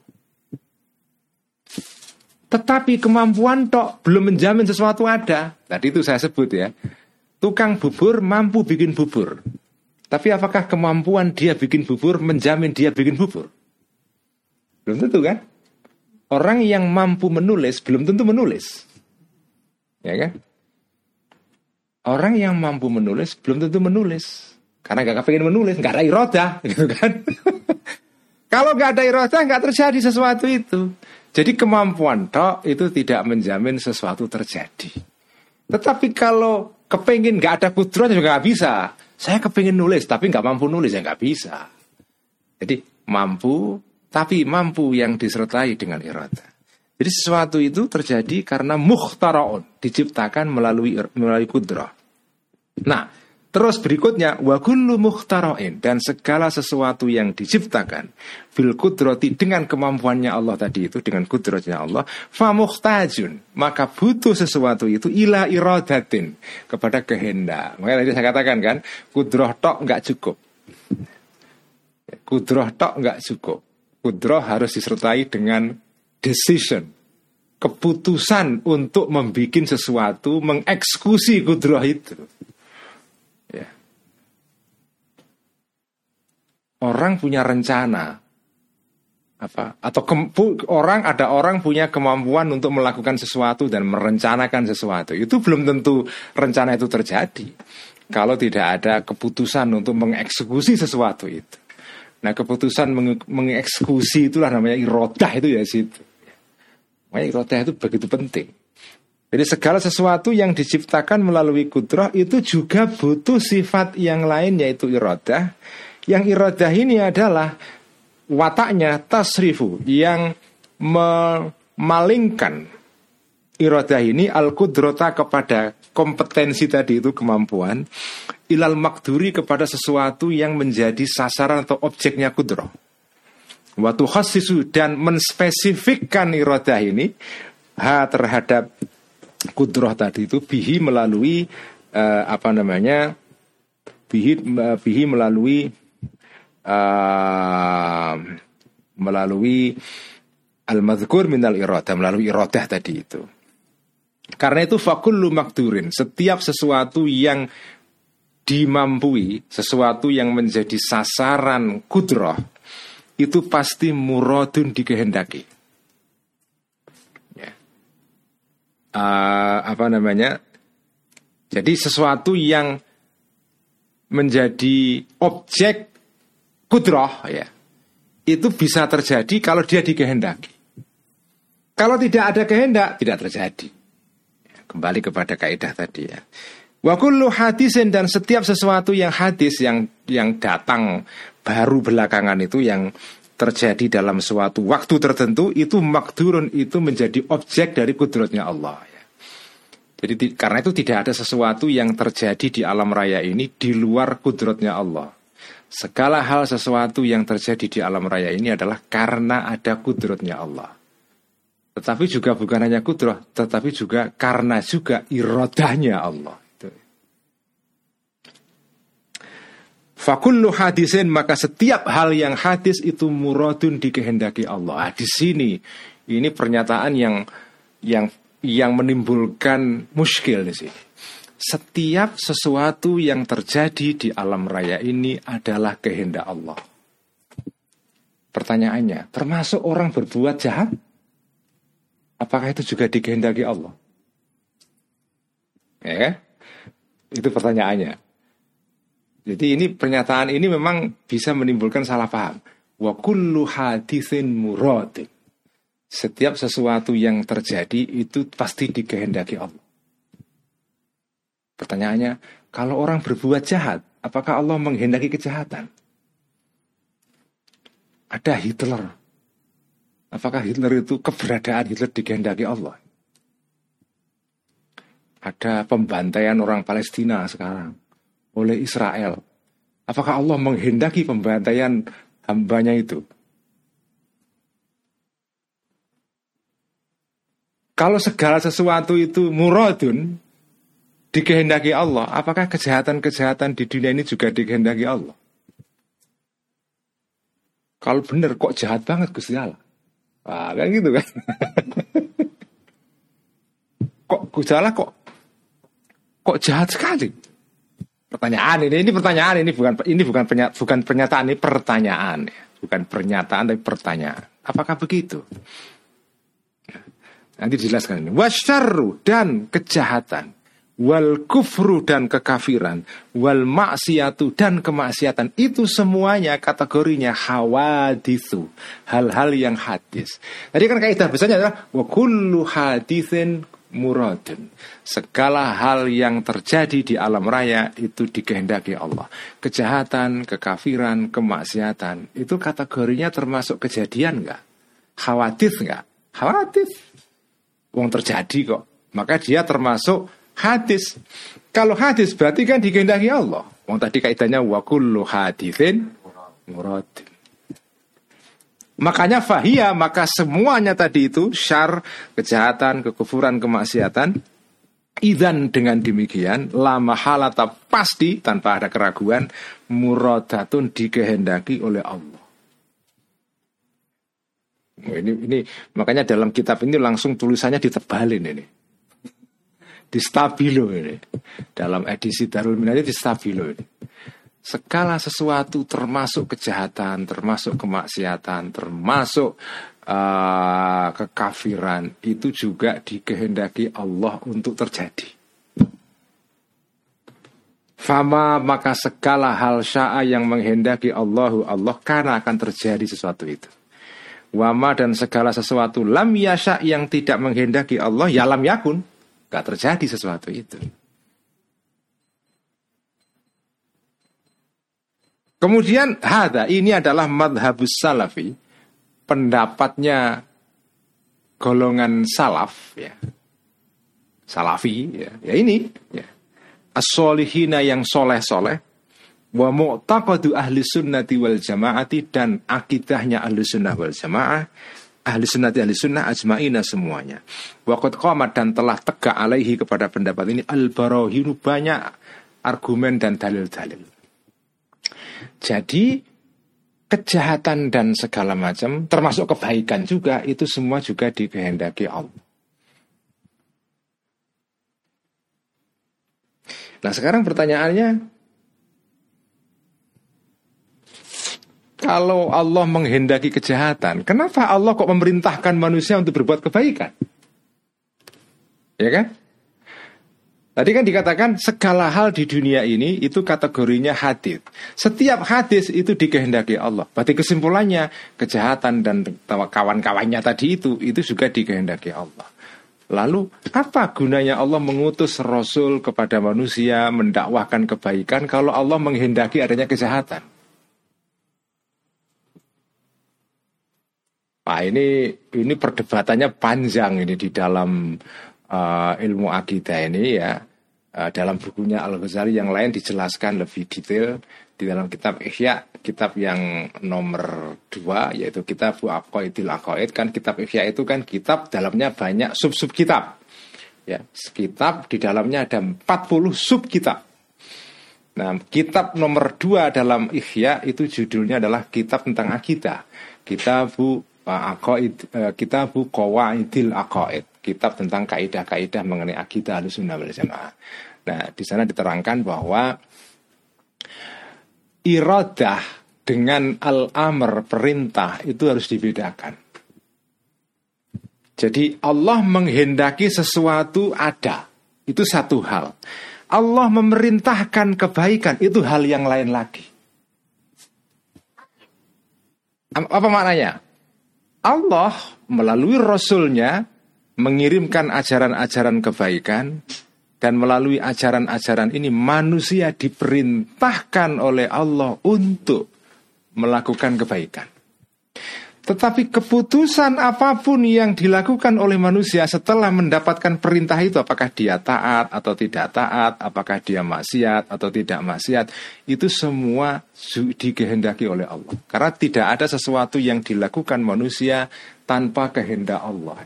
Tetapi kemampuan tok belum menjamin sesuatu ada. Tadi itu saya sebut ya. Tukang bubur mampu bikin bubur. Tapi apakah kemampuan dia bikin bubur menjamin dia bikin bubur? Belum tentu kan? Orang yang mampu menulis belum tentu menulis. Ya kan? Orang yang mampu menulis belum tentu menulis. Karena gak kepengen menulis, gak ada iradah gitu kan? Kalau gak ada iradah gak terjadi sesuatu itu. Jadi kemampuan tok itu tidak menjamin sesuatu terjadi. Tetapi kalau kepengen gak ada kudrah juga gak bisa. Saya kepengen nulis tapi gak mampu nulis ya gak bisa. Jadi mampu, tapi mampu yang disertai dengan iradah. Jadi sesuatu itu terjadi karena mukhtara'un, diciptakan melalui kudrah. Nah, terus berikutnya wa kullu mukhtara'in, dan segala sesuatu yang diciptakan bil kudrati, dengan kemampuannya Allah tadi itu, dengan kudratnya Allah, fa muhtajun, maka butuh sesuatu itu ila iradatin, kepada kehendak. Makanya tadi saya katakan kan, kudrah tok enggak cukup. Kudrah tok enggak cukup. Kudrah harus disertai dengan decision, keputusan untuk membuat sesuatu, mengeksekusi kudrah itu. Ya. Orang punya rencana apa? Atau ada orang punya kemampuan untuk melakukan sesuatu dan merencanakan sesuatu. Itu belum tentu rencana itu terjadi kalau tidak ada keputusan untuk mengeksekusi sesuatu itu. Nah, keputusan mengeksekusi itulah namanya iradah itu ya situ. Makanya iradah itu begitu penting. Jadi segala sesuatu yang diciptakan melalui kudrah itu juga butuh sifat yang lain, yaitu iradah. Yang iradah ini adalah wataknya tasrifu, yang memalingkan iradah ini al-qudrata kepada kompetensi tadi itu, kemampuan, ilal makduri kepada sesuatu yang menjadi sasaran atau objeknya kudrah. Wa tukhassisu dan menspesifikkan iradah ini terhadap kudrah tadi itu bihi melalui bihi melalui al-madhkur minal iradah, melalui iradah tadi itu. Karena itu fakullu makdurin, setiap sesuatu yang dimampui, sesuatu yang menjadi sasaran kudrah, itu pasti muradun, dikehendaki. Ya. Jadi sesuatu yang menjadi objek kudrah, ya, itu bisa terjadi kalau dia dikehendaki. Kalau tidak ada kehendak, tidak terjadi. Kembali kepada kaidah tadi, ya. Wa kullu hadisin, dan setiap sesuatu yang hadis, yang datang baru belakangan itu, yang terjadi dalam suatu waktu tertentu, itu makdurun, itu menjadi objek dari kudratnya Allah, ya. Jadi karena itu tidak ada sesuatu yang terjadi di alam raya ini di luar kudratnya Allah. Segala hal sesuatu yang terjadi di alam raya ini adalah karena ada kudratnya Allah. Tetapi juga bukan hanya kudrah, tetapi juga karena juga iradahnya Allah. Fakullu hadisin, maka setiap hal yang hadis itu muradun, dikehendaki Allah. Di sini ini pernyataan yang menimbulkan muskil di sini. Setiap sesuatu yang terjadi di alam raya ini adalah kehendak Allah. Pertanyaannya, termasuk orang berbuat jahat? Apakah itu juga dikehendaki Allah? Ya, itu pertanyaannya. Jadi ini pernyataan ini memang bisa menimbulkan salah paham. Wa kullu haditsin muradin. Setiap sesuatu yang terjadi itu pasti dikehendaki Allah. Pertanyaannya, kalau orang berbuat jahat, apakah Allah menghendaki kejahatan? Ada Hitler. Apakah Hitler itu, keberadaan Hitler dikehendaki Allah? Ada pembantaian orang Palestina sekarang oleh Israel. Apakah Allah menghendaki pembantaian hambanya itu? Kalau segala sesuatu itu muradun, dikehendaki Allah, apakah kejahatan-kejahatan di dunia ini juga dikehendaki Allah? Kalau benar, kok jahat banget Gusti Allah? Wah, kan gitu kan? Kok Gusti Allah kok jahat sekali? Pertanyaan ini pertanyaan, ini bukan pernyataan, ini pertanyaan, bukan pernyataan tapi pertanyaan. Apakah begitu? Nanti dijelaskan ini. Wasyarru, dan kejahatan, wal kufru, dan kekafiran, wal maksiatu, dan kemaksiatan, itu semuanya kategorinya hawaditsu, hal-hal yang hadis. Tadi kan kaidah besarnya adalah wa kullu haditsin muradun. Segala hal yang terjadi di alam raya itu dikehendaki Allah. Kejahatan, kekafiran, kemaksiatan, itu kategorinya termasuk kejadian enggak? Hawadits enggak? Hawadits. Wong terjadi kok. Maka dia termasuk hadis. Kalau hadis berarti kan dikehendaki Allah. Wong tadi kaidahnya wa kullu haditsin muradun. Makanya fahiyah, maka semuanya tadi itu syar, kejahatan, kekufuran, kemaksiatan, idzan, dengan demikian la mahalata, pasti tanpa ada keraguan, muradatun, dikehendaki oleh Allah. Ini makanya dalam kitab ini langsung tulisannya ditebalin ini. Di stabilo ini. Dalam edisi Darul Minaya di stabilo ini. Segala sesuatu termasuk kejahatan, termasuk kemaksiatan, termasuk kekafiran, itu juga dikehendaki Allah untuk terjadi. Fama, maka segala hal sya'a yang menghendaki Allah karena akan terjadi sesuatu itu. Wama, dan segala sesuatu lam yasha yang tidak menghendaki Allah, ya lam yakun, gak terjadi sesuatu itu. Kemudian hadza, ini adalah madhabus salafi, pendapatnya golongan salaf, ya. salafi ya ini ya. As-solihina yang soleh-soleh, wa mu'taqadu ahli sunnati wal jamaati, dan akidahnya ahli sunnah wal jamaah, ahli sunnah ajma'ina semuanya. Wa qad qamat, dan telah tegak alaihi kepada pendapat ini al-barahinu, banyak argumen dan dalil-dalil. Jadi kejahatan dan segala macam, termasuk kebaikan juga, itu semua juga dikehendaki Allah. Nah sekarang pertanyaannya, kalau Allah menghendaki kejahatan, kenapa Allah kok memerintahkan manusia untuk berbuat kebaikan? Ya kan? Tadi kan dikatakan segala hal di dunia ini itu kategorinya hadis. Setiap hadis itu dikehendaki Allah. Berarti kesimpulannya kejahatan dan kawan-kawannya tadi itu juga dikehendaki Allah. Lalu apa gunanya Allah mengutus Rasul kepada manusia mendakwahkan kebaikan kalau Allah menghendaki adanya kejahatan? Nah ini perdebatannya panjang ini di dalam ilmu akidah ini ya. Dalam bukunya Al-Ghazali yang lain dijelaskan lebih detail di dalam kitab Ihya, kitab yang nomor 2 yaitu kitab Aqaidil Aqaid. Kan kitab Ihya itu kan kitab dalamnya banyak sub-sub kitab. Ya, kitab di dalamnya ada 40 sub kitab. Nah, kitab nomor 2 dalam Ihya itu judulnya adalah kitab tentang akidah. Kitabu Aqaid, Kitabu Qawaidil Aqaid, kitab tentang kaidah-kaidah mengenai akidah Ahlussunnah wal Jamaah. Nah, di sana diterangkan bahwa iradah dengan al-amr, perintah, itu harus dibedakan. Jadi Allah menghendaki sesuatu ada, itu satu hal. Allah memerintahkan kebaikan, itu hal yang lain lagi. Apa maknanya? Allah melalui Rasulnya mengirimkan ajaran-ajaran kebaikan, dan melalui ajaran-ajaran ini manusia diperintahkan oleh Allah untuk melakukan kebaikan. Tetapi keputusan apapun yang dilakukan oleh manusia setelah mendapatkan perintah itu, apakah dia taat atau tidak taat, apakah dia maksiat atau tidak maksiat, itu semua dikehendaki oleh Allah. Karena tidak ada sesuatu yang dilakukan manusia tanpa kehendak Allah.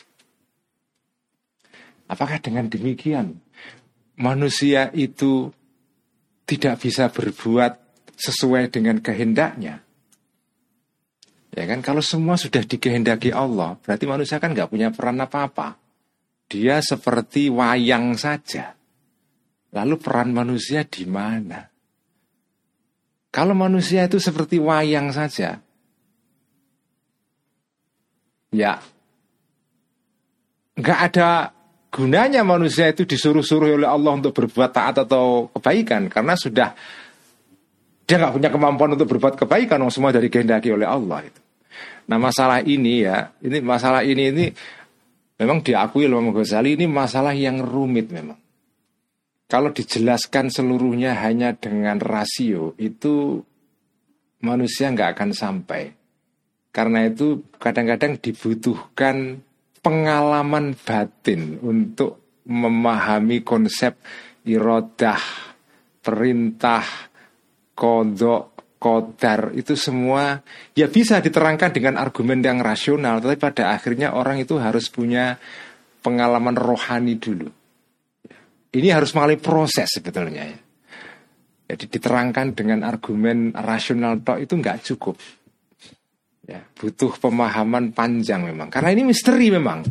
Apakah dengan demikian manusia itu tidak bisa berbuat sesuai dengan kehendaknya? Ya kan, kalau semua sudah dikehendaki Allah, berarti manusia kan nggak punya peran apa-apa. Dia seperti wayang saja. Lalu peran manusia di mana? Kalau manusia itu seperti wayang saja, ya nggak ada gunanya manusia itu disuruh-suruh oleh Allah untuk berbuat taat atau kebaikan, karena sudah dia nggak punya kemampuan untuk berbuat kebaikan, semua dari kehendaki oleh Allah itu. Nah masalah ini ya, masalah ini memang diakui oleh Imam Ghazali, ini masalah yang rumit memang. Kalau dijelaskan seluruhnya hanya dengan rasio, itu manusia nggak akan sampai. Karena itu kadang-kadang dibutuhkan pengalaman batin untuk memahami konsep iradah, perintah, qadha, qadar, itu semua ya bisa diterangkan dengan argumen yang rasional, tapi pada akhirnya orang itu harus punya pengalaman rohani dulu. Ini harus melalui proses sebetulnya ya. Jadi diterangkan dengan argumen rasional tok itu nggak cukup. Ya, butuh pemahaman panjang memang. Karena ini misteri memang.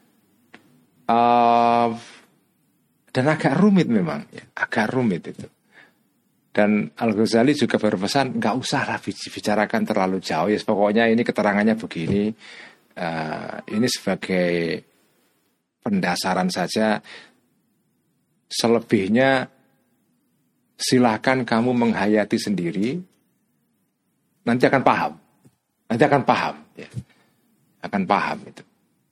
Dan agak rumit memang, ya, agak rumit itu. Dan Al-Ghazali juga berpesan nggak usahlah bicarakan terlalu jauh ya, pokoknya ini keterangannya begini, ini sebagai pendasaran saja, selebihnya silahkan kamu menghayati sendiri, nanti akan paham ya. Akan paham itu.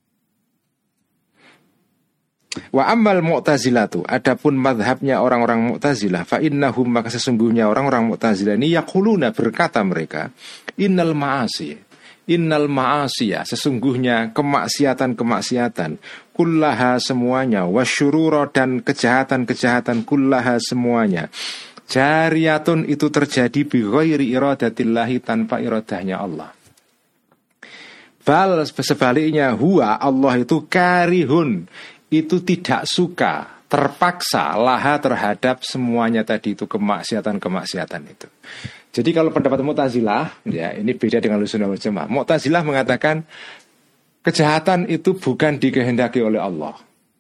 Wa ammal mu'tazilatu, adapun madhabnya orang-orang Mu'tazilah, fa innahum, maka sesungguhnya orang-orang Mu'tazilah ini yaquluna, berkata mereka, innal ma'asi, Innal ma'asiyah, sesungguhnya kemaksiatan-kemaksiatan, kullaha semuanya, wasyurura dan kejahatan-kejahatan kullaha semuanya, jariyatun itu terjadi bi ghairi iradatillahi tanpa iradahnya Allah. Bal sebaliknya huwa Allah itu karihun, itu tidak suka, terpaksa laha terhadap semuanya tadi itu kemaksiatan-kemaksiatan itu. Jadi kalau pendapat Mu'tazilah, ya ini beda dengan Ahlussunnah wal Jamaah. Mu'tazilah mengatakan kejahatan itu bukan dikehendaki oleh Allah.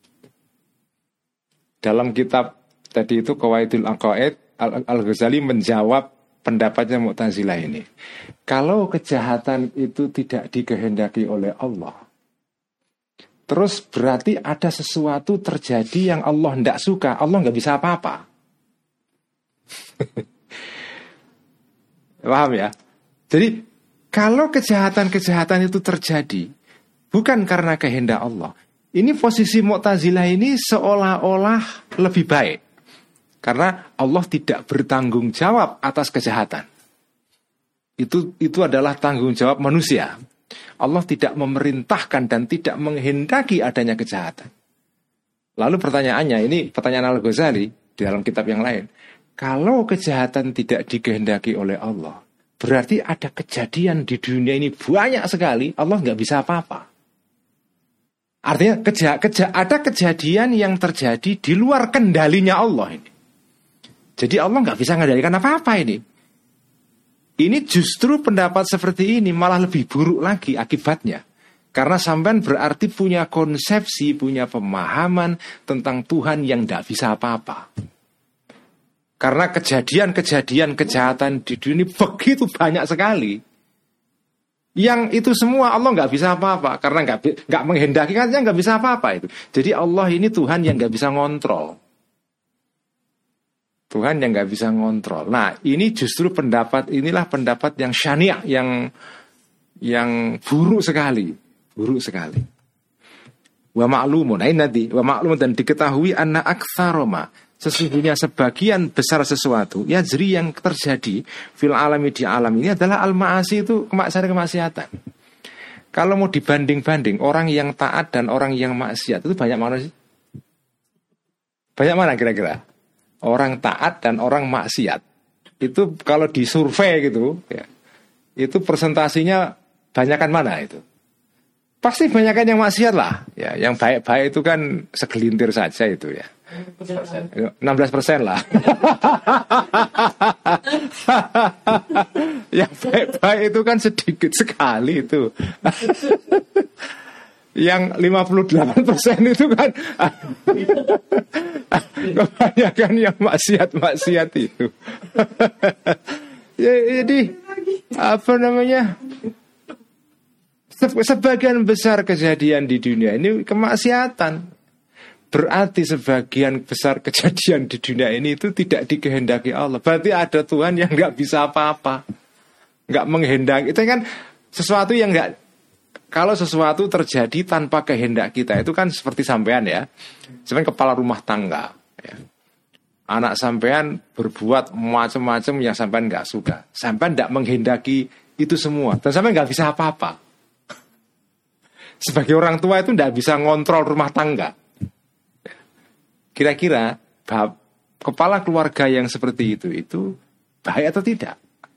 Dalam kitab tadi itu Qawaidul Aqaid, Al-Ghazali menjawab pendapatnya Mu'tazilah ini. Kalau kejahatan itu tidak dikehendaki oleh Allah, terus berarti ada sesuatu terjadi yang Allah tidak suka. Allah nggak bisa apa-apa. Paham ya? Jadi kalau kejahatan-kejahatan itu terjadi bukan karena kehendak Allah, ini posisi Mu'tazilah ini seolah-olah lebih baik, karena Allah tidak bertanggung jawab atas kejahatan. Itu adalah tanggung jawab manusia. Allah tidak memerintahkan dan tidak menghendaki adanya kejahatan. Lalu pertanyaannya, ini pertanyaan Al-Ghazali di dalam kitab yang lain. Kalau kejahatan tidak dikehendaki oleh Allah, berarti ada kejadian di dunia ini banyak sekali, Allah nggak bisa apa-apa. Artinya ada kejadian yang terjadi di luar kendalinya Allah ini. Jadi Allah nggak bisa mengendalikan apa-apa ini. Ini justru pendapat seperti ini malah lebih buruk lagi akibatnya. Karena sampean berarti punya konsepsi, punya pemahaman tentang Tuhan yang nggak bisa apa-apa. Karena kejadian-kejadian kejahatan di dunia begitu banyak sekali. Yang itu semua Allah nggak bisa apa-apa. Karena nggak menghendaki, katanya nggak bisa apa-apa itu. Jadi Allah ini Tuhan yang nggak bisa ngontrol. Tuhan yang nggak bisa ngontrol. Nah, ini justru inilah pendapat yang syani'ah, yang buruk sekali. Buruk sekali. Wa ma'lumun, wa ma'lumun, dan diketahui anna aktsaroma, sesungguhnya sebagian besar sesuatu yajri yang terjadi fil alami, di alam ini adalah al-ma'asi, itu kemaksiatan. Kalau mau dibanding-banding orang yang taat dan orang yang maksiat itu banyak mana sih? Banyak mana kira-kira? Orang taat dan orang maksiat itu kalau disurvei gitu ya, itu persentasinya banyakan mana itu? Pasti banyakan yang maksiat lah ya. Yang baik-baik itu kan segelintir saja itu ya, 16% lah. Yang baik-baik itu kan sedikit sekali itu. Yang 58% itu kan kebanyakan yang maksiat itu. Ya, jadi apa namanya, sebagian besar kejadian di dunia ini kemaksiatan. Berarti sebagian besar kejadian di dunia ini itu tidak dikehendaki Allah. Berarti ada Tuhan yang nggak bisa apa-apa, nggak menghendaki. Itu kan sesuatu yang nggak. Kalau sesuatu terjadi tanpa kehendak kita, itu kan seperti sampean ya, sampean kepala rumah tangga ya. Anak sampean berbuat macam-macam yang sampean nggak suka, sampean tidak menghendaki itu semua, dan sampean nggak bisa apa-apa. Sebagai orang tua itu tidak bisa ngontrol rumah tangga. Kira-kira kepala keluarga yang seperti itu baik atau tidak?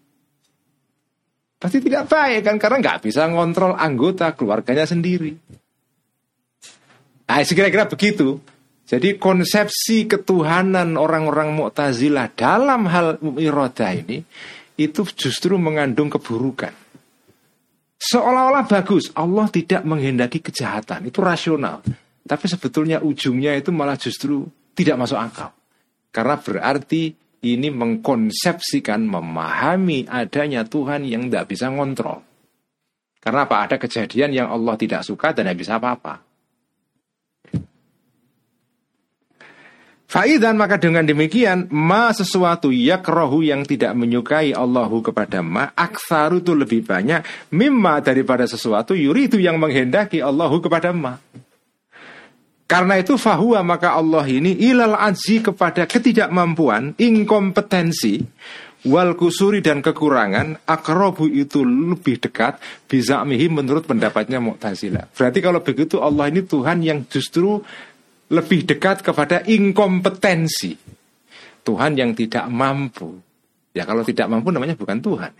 Pasti tidak baik kan, karena nggak bisa ngontrol anggota keluarganya sendiri. Nah, kira-kira begitu. Jadi konsepsi ketuhanan orang-orang Mu'tazilah dalam hal iradah ini itu justru mengandung keburukan. Seolah-olah bagus, Allah tidak menghendaki kejahatan, itu rasional. Tapi sebetulnya ujungnya itu malah justru tidak masuk akal. Karena berarti ini mengkonsepsikan, memahami adanya Tuhan yang tidak bisa ngontrol. Karena apa? Ada kejadian yang Allah tidak suka dan tidak bisa apa-apa. Faidan, maka dengan demikian, ma sesuatu yakrahu yang tidak menyukai Allahu kepada ma, aktsaru itu lebih banyak, mimma daripada sesuatu yuridu yang menghendaki Allahu kepada ma. Karena itu fahuwa, maka Allah ini ilal ajzi kepada ketidakmampuan, inkompetensi, wal kusuri dan kekurangan, aqrabu itu lebih dekat, biza'mihi menurut pendapatnya Mu'tazilah. Berarti kalau begitu Allah ini Tuhan yang justru lebih dekat kepada inkompetensi. Tuhan yang tidak mampu. Ya kalau tidak mampu namanya bukan Tuhan.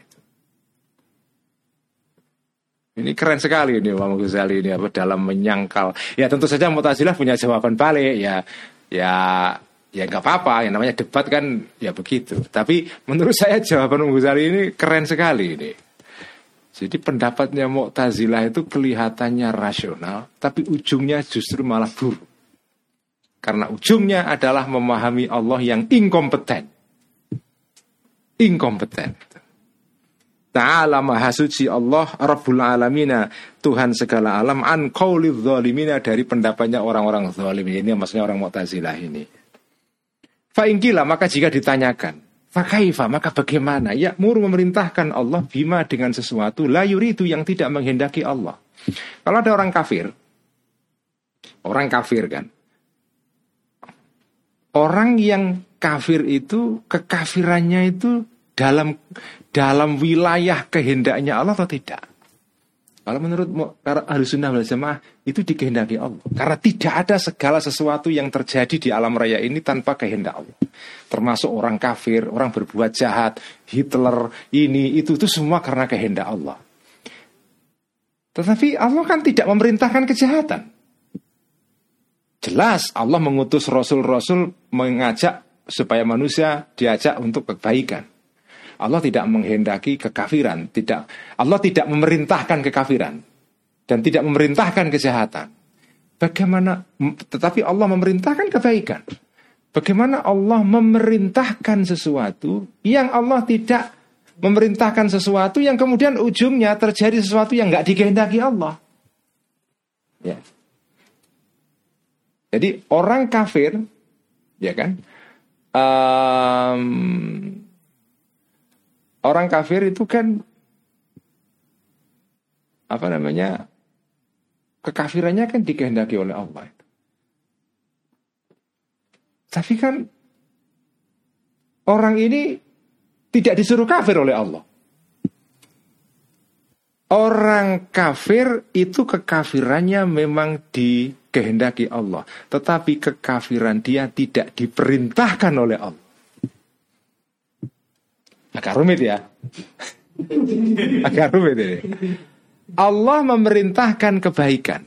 Ini keren sekali ini Imam Ghazali ini dalam menyangkal. Ya tentu saja Mu'tazilah punya jawaban balik ya nggak apa-apa. Yang namanya debat kan ya begitu. Tapi menurut saya jawaban Imam Ghazali ini keren sekali ini. Jadi pendapatnya Mu'tazilah itu kelihatannya rasional, tapi ujungnya justru malah buruk. Karena ujungnya adalah memahami Allah yang inkompeten. Ta'ala maha suci Allah Rabbul Alamina, Tuhan segala alam, an qaulidz zalimina, dari pendapatnya orang-orang zalim. Ini maksudnya orang Mu'tazilah ini. Fa ingkila, maka jika ditanyakan, fa kaifa, maka bagaimana? Ya muru, memerintahkan Allah bima, dengan sesuatu la yuridu, yang tidak menghendaki Allah. Kalau ada orang kafir kan, orang yang kafir itu kekafirannya itu dalam wilayah kehendaknya Allah atau tidak? Kalau menurut Ahlussunnah wal Jamaah itu dikehendaki Allah. Karena tidak ada segala sesuatu yang terjadi di alam raya ini tanpa kehendak Allah. Termasuk orang kafir, orang berbuat jahat, Hitler, ini itu semua karena kehendak Allah. Tetapi Allah kan tidak memerintahkan kejahatan. Jelas Allah mengutus rasul-rasul mengajak supaya manusia diajak untuk kebaikan. Allah tidak menghendaki kekafiran, Allah tidak memerintahkan kekafiran dan tidak memerintahkan kejahatan. Bagaimana? Tetapi Allah memerintahkan kebaikan. Bagaimana Allah memerintahkan sesuatu yang Allah tidak memerintahkan sesuatu yang kemudian ujungnya terjadi sesuatu yang nggak dikehendaki Allah? Ya. Jadi orang kafir, ya kan? Orang kafir itu kan kekafirannya kan dikehendaki oleh Allah. Tapi kan orang ini tidak disuruh kafir oleh Allah. Orang kafir itu kekafirannya memang dikehendaki Allah, tetapi kekafiran dia tidak diperintahkan oleh Allah. Agak rumit ya. Agak rumit ini. Allah memerintahkan kebaikan.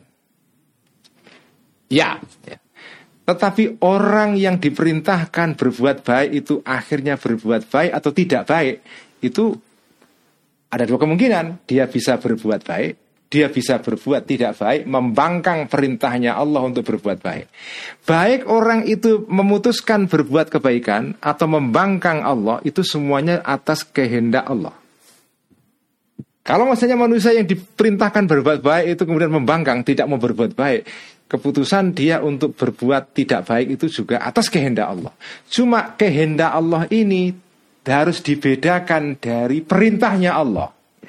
Ya. Tetapi orang yang diperintahkan berbuat baik itu akhirnya berbuat baik atau tidak baik, itu ada dua kemungkinan. Dia bisa berbuat baik, dia bisa berbuat tidak baik, membangkang perintahnya Allah untuk berbuat baik. Baik orang itu memutuskan berbuat kebaikan atau membangkang Allah, itu semuanya atas kehendak Allah. Kalau maksudnya manusia yang diperintahkan berbuat baik itu kemudian membangkang, tidak mau berbuat baik, keputusan dia untuk berbuat tidak baik itu juga atas kehendak Allah. Cuma kehendak Allah ini harus dibedakan dari perintahnya Allah.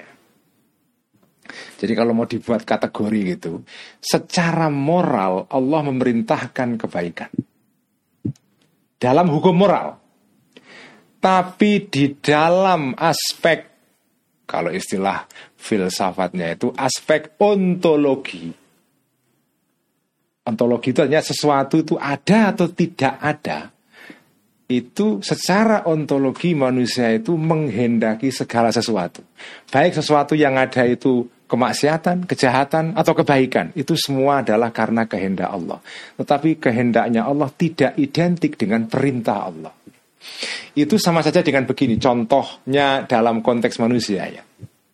Jadi kalau mau dibuat kategori gitu, secara moral Allah memerintahkan kebaikan dalam hukum moral. Tapi di dalam aspek, kalau istilah filsafatnya itu aspek ontologi. Ontologi itu artinya sesuatu itu ada atau tidak ada. Itu secara ontologi manusia itu menghendaki segala sesuatu. Baik sesuatu yang ada itu kemaksiatan, kejahatan, atau kebaikan. Itu semua adalah karena kehendak Allah. Tetapi kehendaknya Allah tidak identik dengan perintah Allah. Itu sama saja dengan begini. Contohnya dalam konteks manusia ya.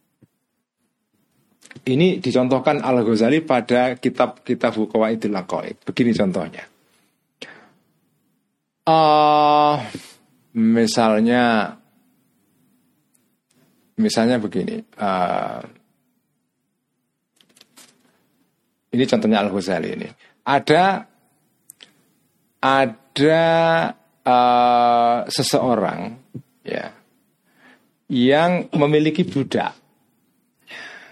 Ini dicontohkan Al-Ghazali pada kitab Qawaidul Aqaid. Begini contohnya. Misalnya begini. Ini contohnya Al-Ghazali ini. Ada seseorang ya yang memiliki budak.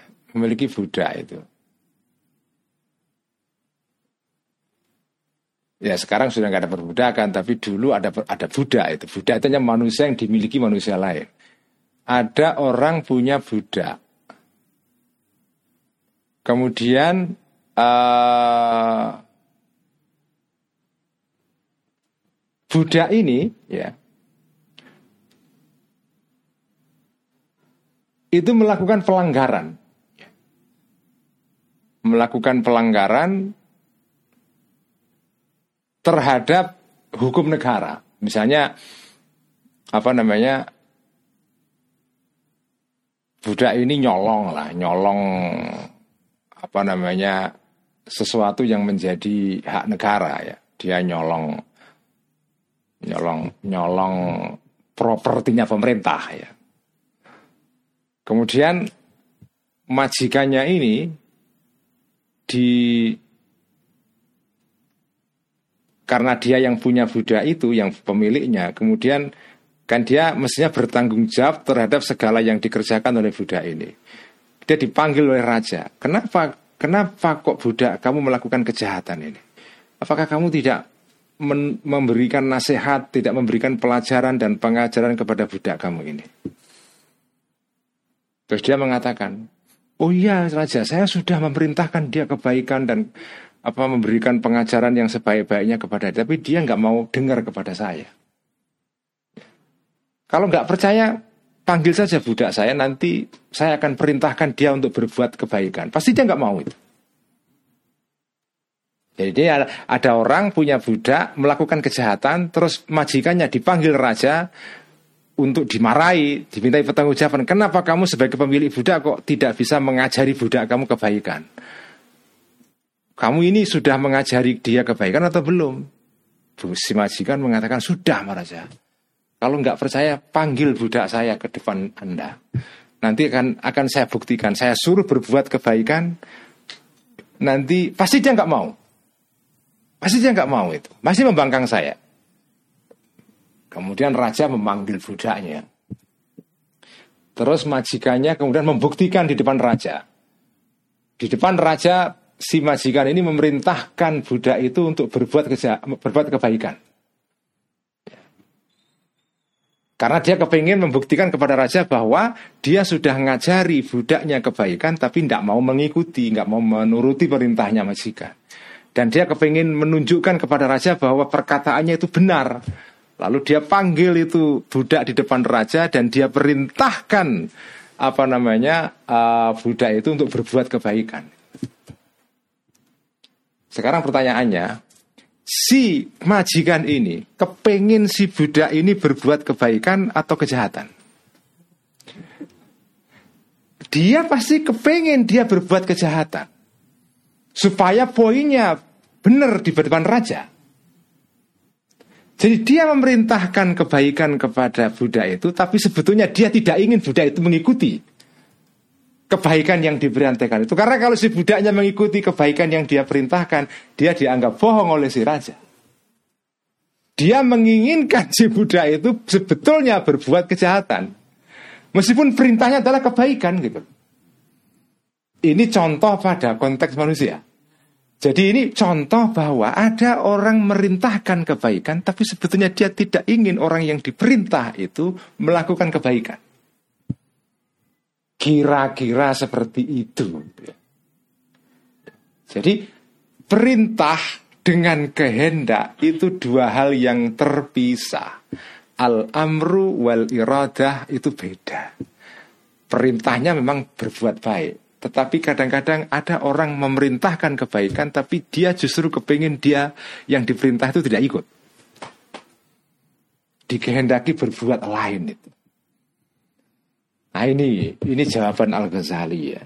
Memiliki budak itu. Ya sekarang sudah nggak ada perbudakan, tapi dulu ada budak itu. Budak itu hanya manusia yang dimiliki manusia lain. Ada orang punya budak. Kemudian budak ini ya itu melakukan pelanggaran. Melakukan pelanggaran terhadap hukum negara. Misalnya budak ini nyolong sesuatu yang menjadi hak negara ya. Dia nyolong propertinya pemerintah ya. Kemudian majikannya ini karena dia yang punya budak itu, yang pemiliknya, kemudian kan dia mestinya bertanggung jawab terhadap segala yang dikerjakan oleh budak ini. Dia dipanggil oleh raja. Kenapa kok budak kamu melakukan kejahatan ini? Apakah kamu tidak memberikan nasihat, tidak memberikan pelajaran dan pengajaran kepada budak kamu ini? Terus dia mengatakan, oh iya raja, saya sudah memerintahkan dia kebaikan dan memberikan pengajaran yang sebaik-baiknya kepada dia, tapi dia nggak mau dengar kepada saya. Kalau nggak percaya, panggil saja budak saya, nanti saya akan perintahkan dia untuk berbuat kebaikan. Pasti dia nggak mau itu. Jadi ada orang punya budak melakukan kejahatan, terus majikannya dipanggil raja untuk dimarahi, dimintai pertanggungjawaban. Kenapa kamu sebagai pemilik budak kok tidak bisa mengajari budak kamu kebaikan? Kamu ini sudah mengajari dia kebaikan atau belum? Si majikan mengatakan, sudah Maharaja. Kalau nggak percaya, panggil budak saya ke depan Anda. Nanti akan saya buktikan. Saya suruh berbuat kebaikan. Nanti pasti dia nggak mau. Pasti dia nggak mau itu. Masih membangkang saya. Kemudian raja memanggil budaknya. Terus majikannya kemudian membuktikan di depan raja. Di depan raja, si majikan ini memerintahkan budak itu untuk berbuat kebaikan. Karena dia kepingin membuktikan kepada raja bahwa dia sudah ngajari budaknya kebaikan, tapi tidak mau mengikuti, nggak mau menuruti perintahnya majikan. Dan dia kepingin menunjukkan kepada raja bahwa perkataannya itu benar. Lalu dia panggil itu budak di depan raja dan dia perintahkan budak itu untuk berbuat kebaikan. Sekarang pertanyaannya, si majikan ini kepingin si budak ini berbuat kebaikan atau kejahatan? Dia pasti kepingin dia berbuat kejahatan supaya poinnya benar di depan raja. Jadi dia memerintahkan kebaikan kepada budak itu, tapi sebetulnya dia tidak ingin budak itu mengikuti kebaikan yang diperintahkan itu. Karena kalau si budaknya mengikuti kebaikan yang dia perintahkan, dia dianggap bohong oleh si raja. Dia menginginkan si budak itu sebetulnya berbuat kejahatan, meskipun perintahnya adalah kebaikan gitu. Ini contoh pada konteks manusia. Jadi ini contoh bahwa ada orang merintahkan kebaikan, tapi sebetulnya dia tidak ingin orang yang diperintah itu melakukan kebaikan. Kira-kira seperti itu. Jadi perintah dengan kehendak itu dua hal yang terpisah. Al-amru wal iradah itu beda. Perintahnya memang berbuat baik, tetapi kadang-kadang ada orang memerintahkan kebaikan, tapi dia justru kepingin dia yang diperintah itu tidak ikut. Dikehendaki berbuat lain itu. Nah ini jawaban Al-Ghazali ya.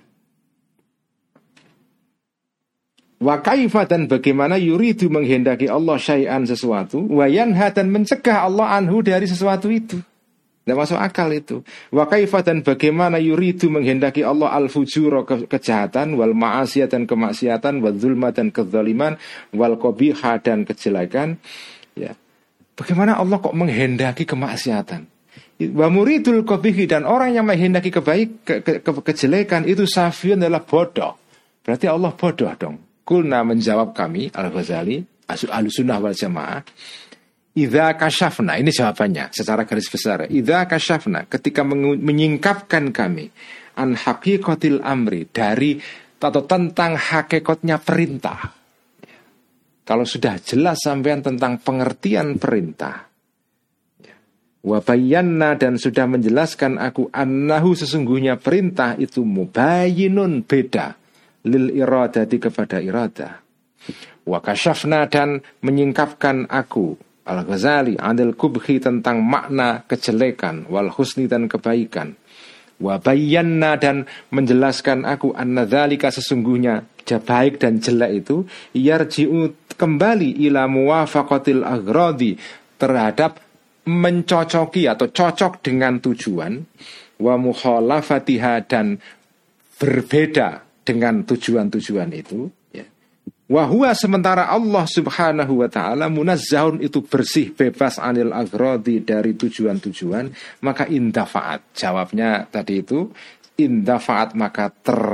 Wa kaifa, dan bagaimana yuridu menghendaki Allah syai'an sesuatu, wa yanha, dan mencegah Allah anhu dari sesuatu itu. Tidak masuk akal itu. Wa kaifa, dan bagaimana yuridu menghendaki Allah al-fujura kejahatan, wal ma'asiyah dan kemaksiatan, wal zulma dan kezaliman, wal qabiha dan kejelekan. Ya. Bagaimana Allah kok menghendaki kemaksiatan? Wa muridul qabihi, dan orang yang menghendaki kejelekan itu safiyun adalah bodoh. Berarti Allah bodoh dong. Kulna, menjawab kami Al-Ghazali, Ahlussunnah wal Jamaah, idza kasyafna, ini jawabannya secara garis besar. Idza kasyafna, ketika menyingkapkan kami an haqiqatil amri, dari atau tentang hakikatnya perintah. Kalau sudah jelas sampean tentang pengertian perintah, wa bayyana, dan sudah menjelaskan aku annahu, sesungguhnya perintah itu mubayyinun, beda, lil iradati, kepada iradah. Wa kasyafna, dan menyingkapkan aku Al-Ghazali anil kubhi, tentang makna kejelekan, wal husni, dan kebaikan. Wa bayyana, dan menjelaskan aku anna dzalika, sesungguhnya baik dan jelek itu yarji'u, kembali ila muwafaqatil aghradi, terhadap mencocoki atau cocok dengan tujuan, wa mukhalafatiha, dan berbeda dengan tujuan-tujuan itu, ya. Wa huwa, sementara Allah subhanahu wa ta'ala munazzahun, itu bersih, bebas, anil aghradi, dari tujuan-tujuan. Maka indafaat, jawabnya tadi itu indafaat, maka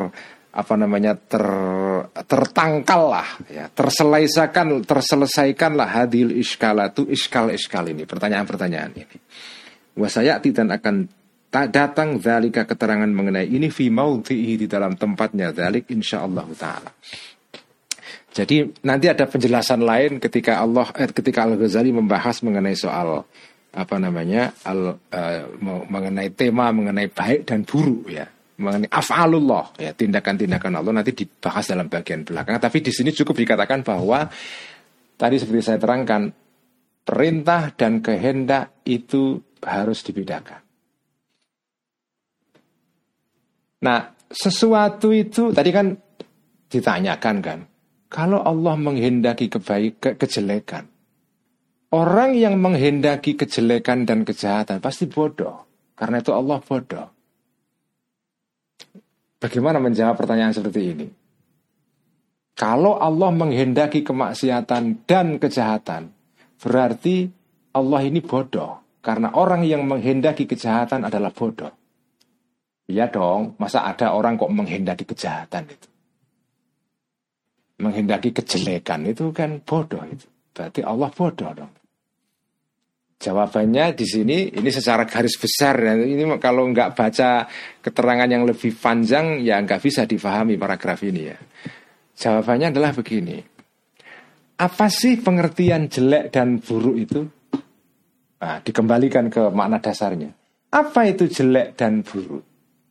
tertangkallah, ya, terselesaikanlah hadil iskalatu, iskal ini, pertanyaan-pertanyaan ini. Wasayati, dan akan datang dzalika, keterangan mengenai ini, fi maudhi'i, di dalam tempatnya, dzalik insyaallah taala. Jadi nanti ada penjelasan lain ketika Al-Ghazali membahas mengenai soal mengenai tema mengenai baik dan buruk, ya, mengenai af'alullah, ya, tindakan-tindakan Allah, nanti dibahas dalam bagian belakang. Tapi di sini cukup dikatakan bahwa tadi seperti saya terangkan, perintah dan kehendak itu harus dibedakan. Nah, sesuatu itu tadi kan ditanyakan kan, kalau Allah menghendaki kejelekan, orang yang menghendaki kejelekan dan kejahatan pasti bodoh, karena itu Allah bodoh. Bagaimana menjawab pertanyaan seperti ini? Kalau Allah menghendaki kemaksiatan dan kejahatan, berarti Allah ini bodoh, karena orang yang menghendaki kejahatan adalah bodoh. Iya dong, masa ada orang kok menghendaki kejahatan itu? Menghendaki kejelekan itu kan bodoh itu. Berarti Allah bodoh dong. Jawabannya di sini, ini secara garis besar, ya. Ini kalau nggak baca keterangan yang lebih panjang, ya nggak bisa difahami paragraf ini, ya. Jawabannya adalah begini. Apa sih pengertian jelek dan buruk itu? Nah, dikembalikan ke makna dasarnya. Apa itu jelek dan buruk?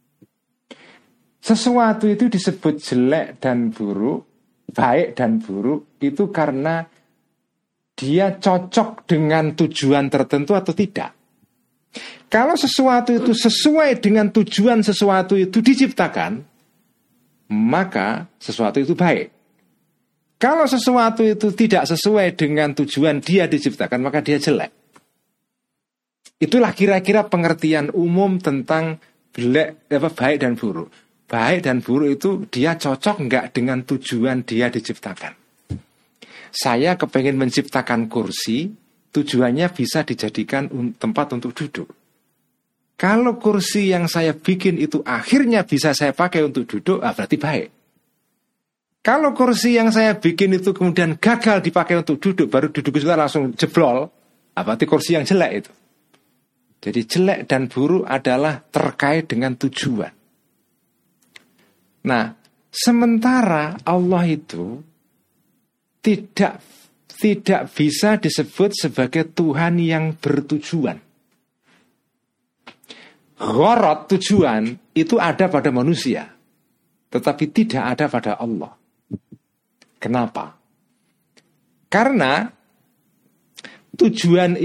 Sesuatu itu disebut jelek dan buruk, baik dan buruk, itu karena dia cocok dengan tujuan tertentu atau tidak. Kalau sesuatu itu sesuai dengan tujuan sesuatu itu diciptakan, maka sesuatu itu baik. Kalau sesuatu itu tidak sesuai dengan tujuan dia diciptakan, maka dia jelek. Itulah kira-kira pengertian umum tentang baik dan buruk. Baik dan buruk itu dia cocok enggak dengan tujuan dia diciptakan. Saya kepengen menciptakan kursi, tujuannya bisa dijadikan tempat untuk duduk. Kalau kursi yang saya bikin itu akhirnya bisa saya pakai untuk duduk, berarti baik. Kalau kursi yang saya bikin itu kemudian gagal dipakai untuk duduk, baru duduk itu langsung jeblol, berarti kursi yang jelek itu. Jadi jelek dan buruk adalah terkait dengan tujuan. Nah, sementara Allah itu tidak bisa disebut sebagai Tuhan yang bertujuan. Gharad, tujuan itu ada pada manusia, tetapi tidak ada pada Allah. Kenapa? Karena tujuan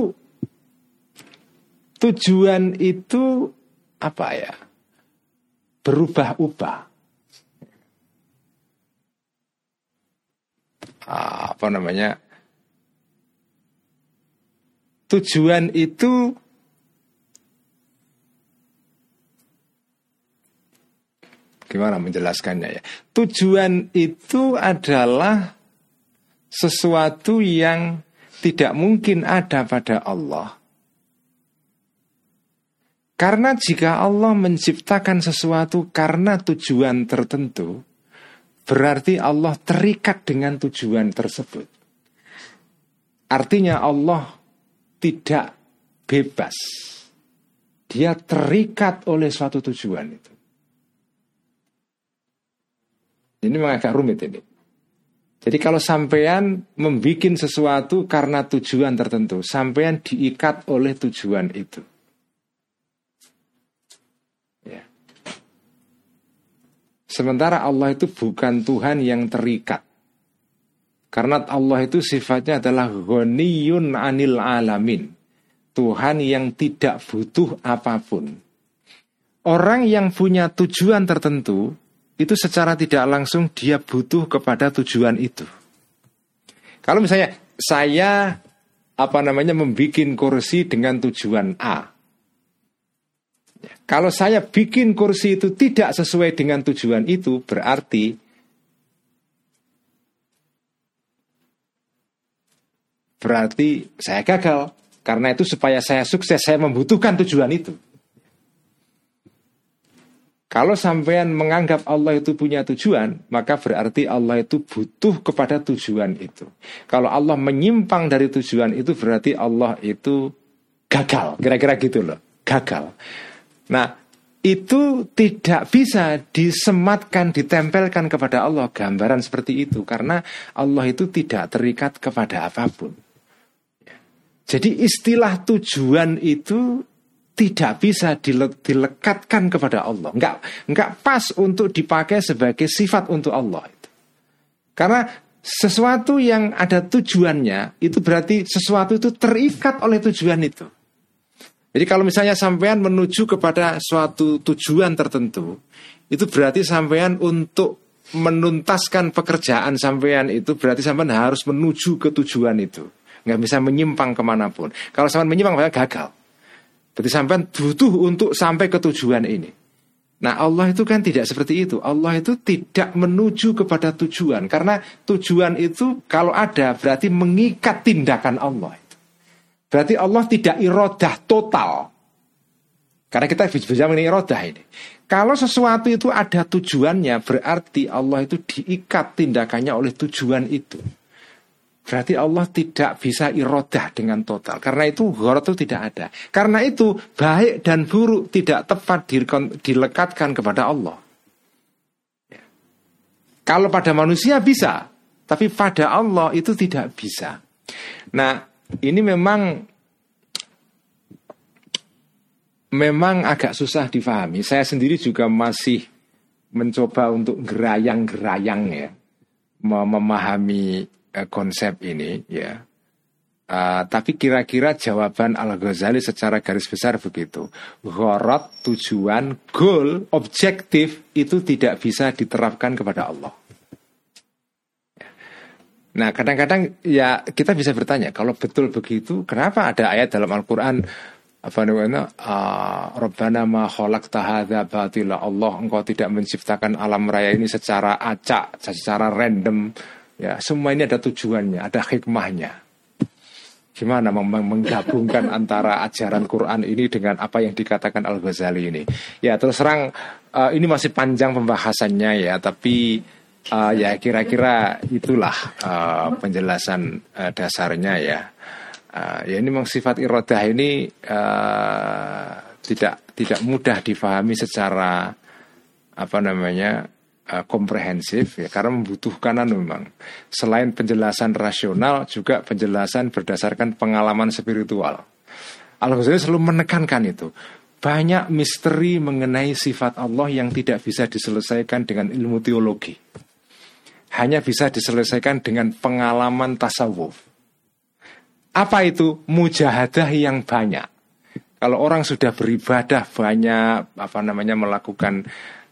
itu apa ya? Berubah-ubah. Tujuan itu gimana menjelaskannya ya? Tujuan itu adalah sesuatu yang tidak mungkin ada pada Allah. Karena jika Allah menciptakan sesuatu karena tujuan tertentu, berarti Allah terikat dengan tujuan tersebut. Artinya Allah tidak bebas. Dia terikat oleh suatu tujuan itu. Ini memang agak rumit ini. Jadi kalau sampean membuat sesuatu karena tujuan tertentu, sampean diikat oleh tujuan itu. Ya. Sementara Allah itu bukan Tuhan yang terikat. Karena Allah itu sifatnya adalah ghaniyun 'anil alamin. Tuhan yang tidak butuh apapun. Orang yang punya tujuan tertentu itu secara tidak langsung dia butuh kepada tujuan itu. Kalau misalnya saya membuat kursi dengan tujuan A. Kalau saya bikin kursi itu tidak sesuai dengan tujuan itu, berarti saya gagal. Karena itu supaya saya sukses, saya membutuhkan tujuan itu. Kalau sampean menganggap Allah itu punya tujuan, maka berarti Allah itu butuh kepada tujuan itu. Kalau Allah menyimpang dari tujuan itu, berarti Allah itu gagal. Kira-kira gitu loh, gagal. Nah, itu tidak bisa disematkan, ditempelkan kepada Allah gambaran seperti itu. Karena Allah itu tidak terikat kepada apapun. Jadi istilah tujuan itu tidak bisa dilekatkan kepada Allah. Enggak pas untuk dipakai sebagai sifat untuk Allah itu. Karena sesuatu yang ada tujuannya itu berarti sesuatu itu terikat oleh tujuan itu. Jadi kalau misalnya sampean menuju kepada suatu tujuan tertentu, itu berarti sampean untuk menuntaskan pekerjaan sampean itu berarti sampean harus menuju ke tujuan itu. Nggak bisa menyimpang kemanapun. Kalau sampai menyimpang, maka gagal. Berarti sampai butuh untuk sampai ke tujuan ini. Nah, Allah itu kan tidak seperti itu. Allah itu tidak menuju kepada tujuan. Karena tujuan itu kalau ada berarti mengikat tindakan Allah. Berarti Allah tidak iradah total. Karena kita bisa mengenai iradah ini. Kalau sesuatu itu ada tujuannya, berarti Allah itu diikat tindakannya oleh tujuan itu. Berarti Allah tidak bisa iradah dengan total. Karena itu gharat itu tidak ada. Karena itu baik dan buruk tidak tepat dilekatkan kepada Allah. Kalau pada manusia bisa, tapi pada Allah itu tidak bisa. Nah, ini memang agak susah difahami. Saya sendiri juga masih mencoba untuk gerayang-gerayang ya, memahami konsep ini ya. Tapi kira-kira jawaban Al-Ghazali secara garis besar begitu. Gharat, tujuan, goal, objektif itu tidak bisa diterapkan kepada Allah. Nah, kadang-kadang ya kita bisa bertanya, kalau betul begitu, kenapa ada ayat dalam Al-Quran Rabbana ma khalaqta hadza batila, Allah, engkau tidak menciptakan alam raya ini secara acak, secara random. Ya, semua ini ada tujuannya, ada hikmahnya. Gimana menggabungkan antara ajaran Quran ini dengan apa yang dikatakan Al-Ghazali ini? Ya, terus terang ini masih panjang pembahasannya ya, tapi ya kira-kira itulah penjelasan dasarnya ya. Ya ini memang sifat iradah ini tidak mudah difahami secara komprehensif ya, karena membutuhkan memang selain penjelasan rasional juga penjelasan berdasarkan pengalaman spiritual. Al-Ghazali selalu menekankan itu. Banyak misteri mengenai sifat Allah yang tidak bisa diselesaikan dengan ilmu teologi. Hanya bisa diselesaikan dengan pengalaman tasawuf. Apa itu? Mujahadah yang banyak. Kalau orang sudah beribadah banyak, melakukan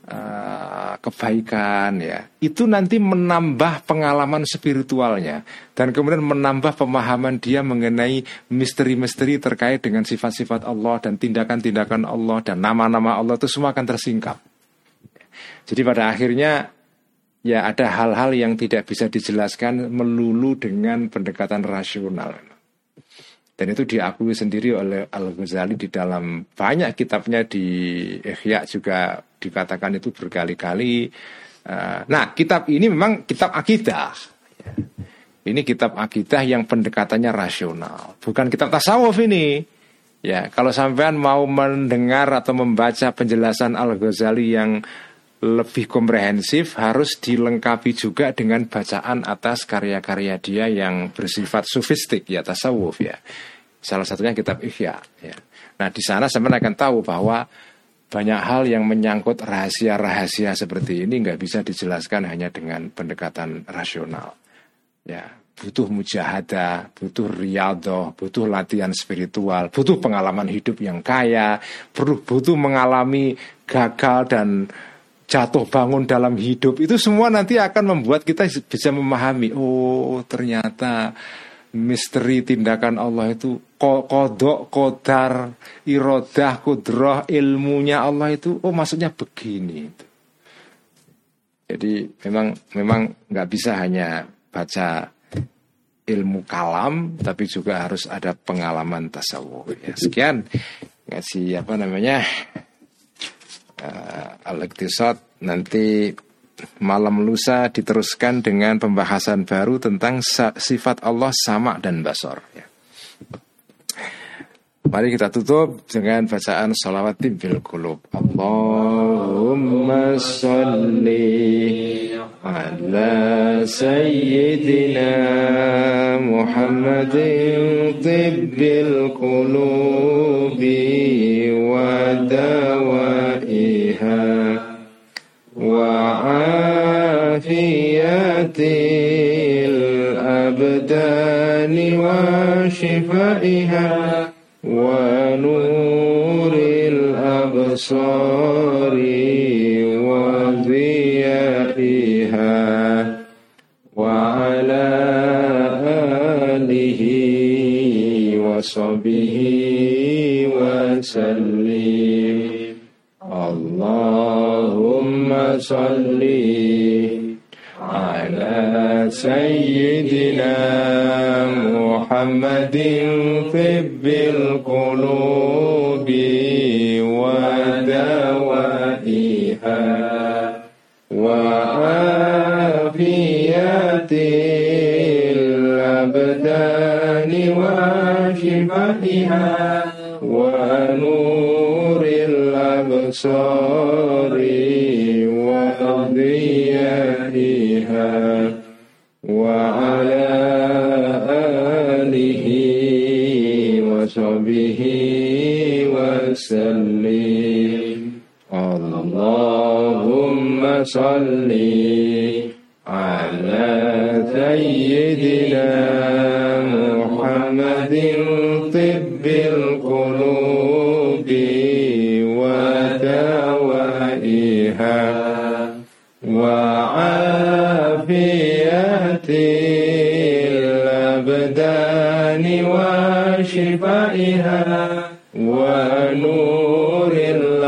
kebaikan ya, itu nanti menambah pengalaman spiritualnya dan kemudian menambah pemahaman dia mengenai misteri-misteri terkait dengan sifat-sifat Allah dan tindakan-tindakan Allah dan nama-nama Allah itu semua akan tersingkap. Jadi pada akhirnya ya ada hal-hal yang tidak bisa dijelaskan melulu dengan pendekatan rasional. Dan itu diakui sendiri oleh Al-Ghazali di dalam banyak kitabnya, di Ihya juga dikatakan itu berkali-kali. Nah, kitab ini memang kitab akidah. Ini kitab akidah yang pendekatannya rasional, bukan kitab tasawuf ini. Ya, kalau sampean mau mendengar atau membaca penjelasan Al-Ghazali yang lebih komprehensif, harus dilengkapi juga dengan bacaan atas karya-karya dia yang bersifat sufistik, ya tasawuf ya. Salah satunya kitab Ihya. Ya. Nah, di sana sampean akan tahu bahwa banyak hal yang menyangkut rahasia-rahasia seperti ini nggak bisa dijelaskan hanya dengan pendekatan rasional. Ya, butuh mujahadah, butuh riyadhah, butuh latihan spiritual, butuh pengalaman hidup yang kaya, butuh mengalami gagal dan jatuh bangun dalam hidup. Itu semua nanti akan membuat kita bisa memahami, oh ternyata misteri tindakan Allah itu qadha, qadar, iradah, qudrah, ilmunya Allah itu, oh maksudnya begini. Jadi memang nggak bisa hanya baca ilmu kalam, tapi juga harus ada pengalaman tasawuf. Ya, sekian ngasih al-iqtisad. Nanti malam lusa diteruskan dengan pembahasan baru tentang sifat Allah sama dan basar. Ya. Mari kita tutup dengan bacaan sholawat bil qulub. Allahumma sholli ala sayyidina Muhammadin tibbil qulubi wa dawaiha wa afiyatil abdani wa shifaiha wa nuril absari wa dhiyaiha wa ala alihi wa sahbihi wa sallim. Allahumma salli ala sayyidina Muhammadin tibbil qulubi wa dawaiha wa afiyatil abdani wa shifaiha wa nuril absari wa dhiyaiha wa ala sahbihi wa sallim. Allahumma salli ala sayyidina Muhammadin tibbil qulubi wa dawaiha wa afiyatil abdani wa shifaiha wa nuril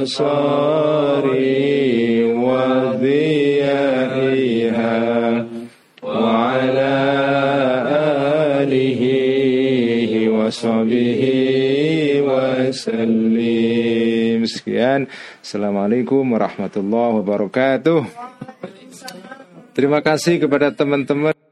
absari wa dhiyaiha wa ala alihi wa sahbihi wa sallim. Sekian. Assalamualaikum warahmatullahi wabarakatuh. Terima kasih kepada teman-teman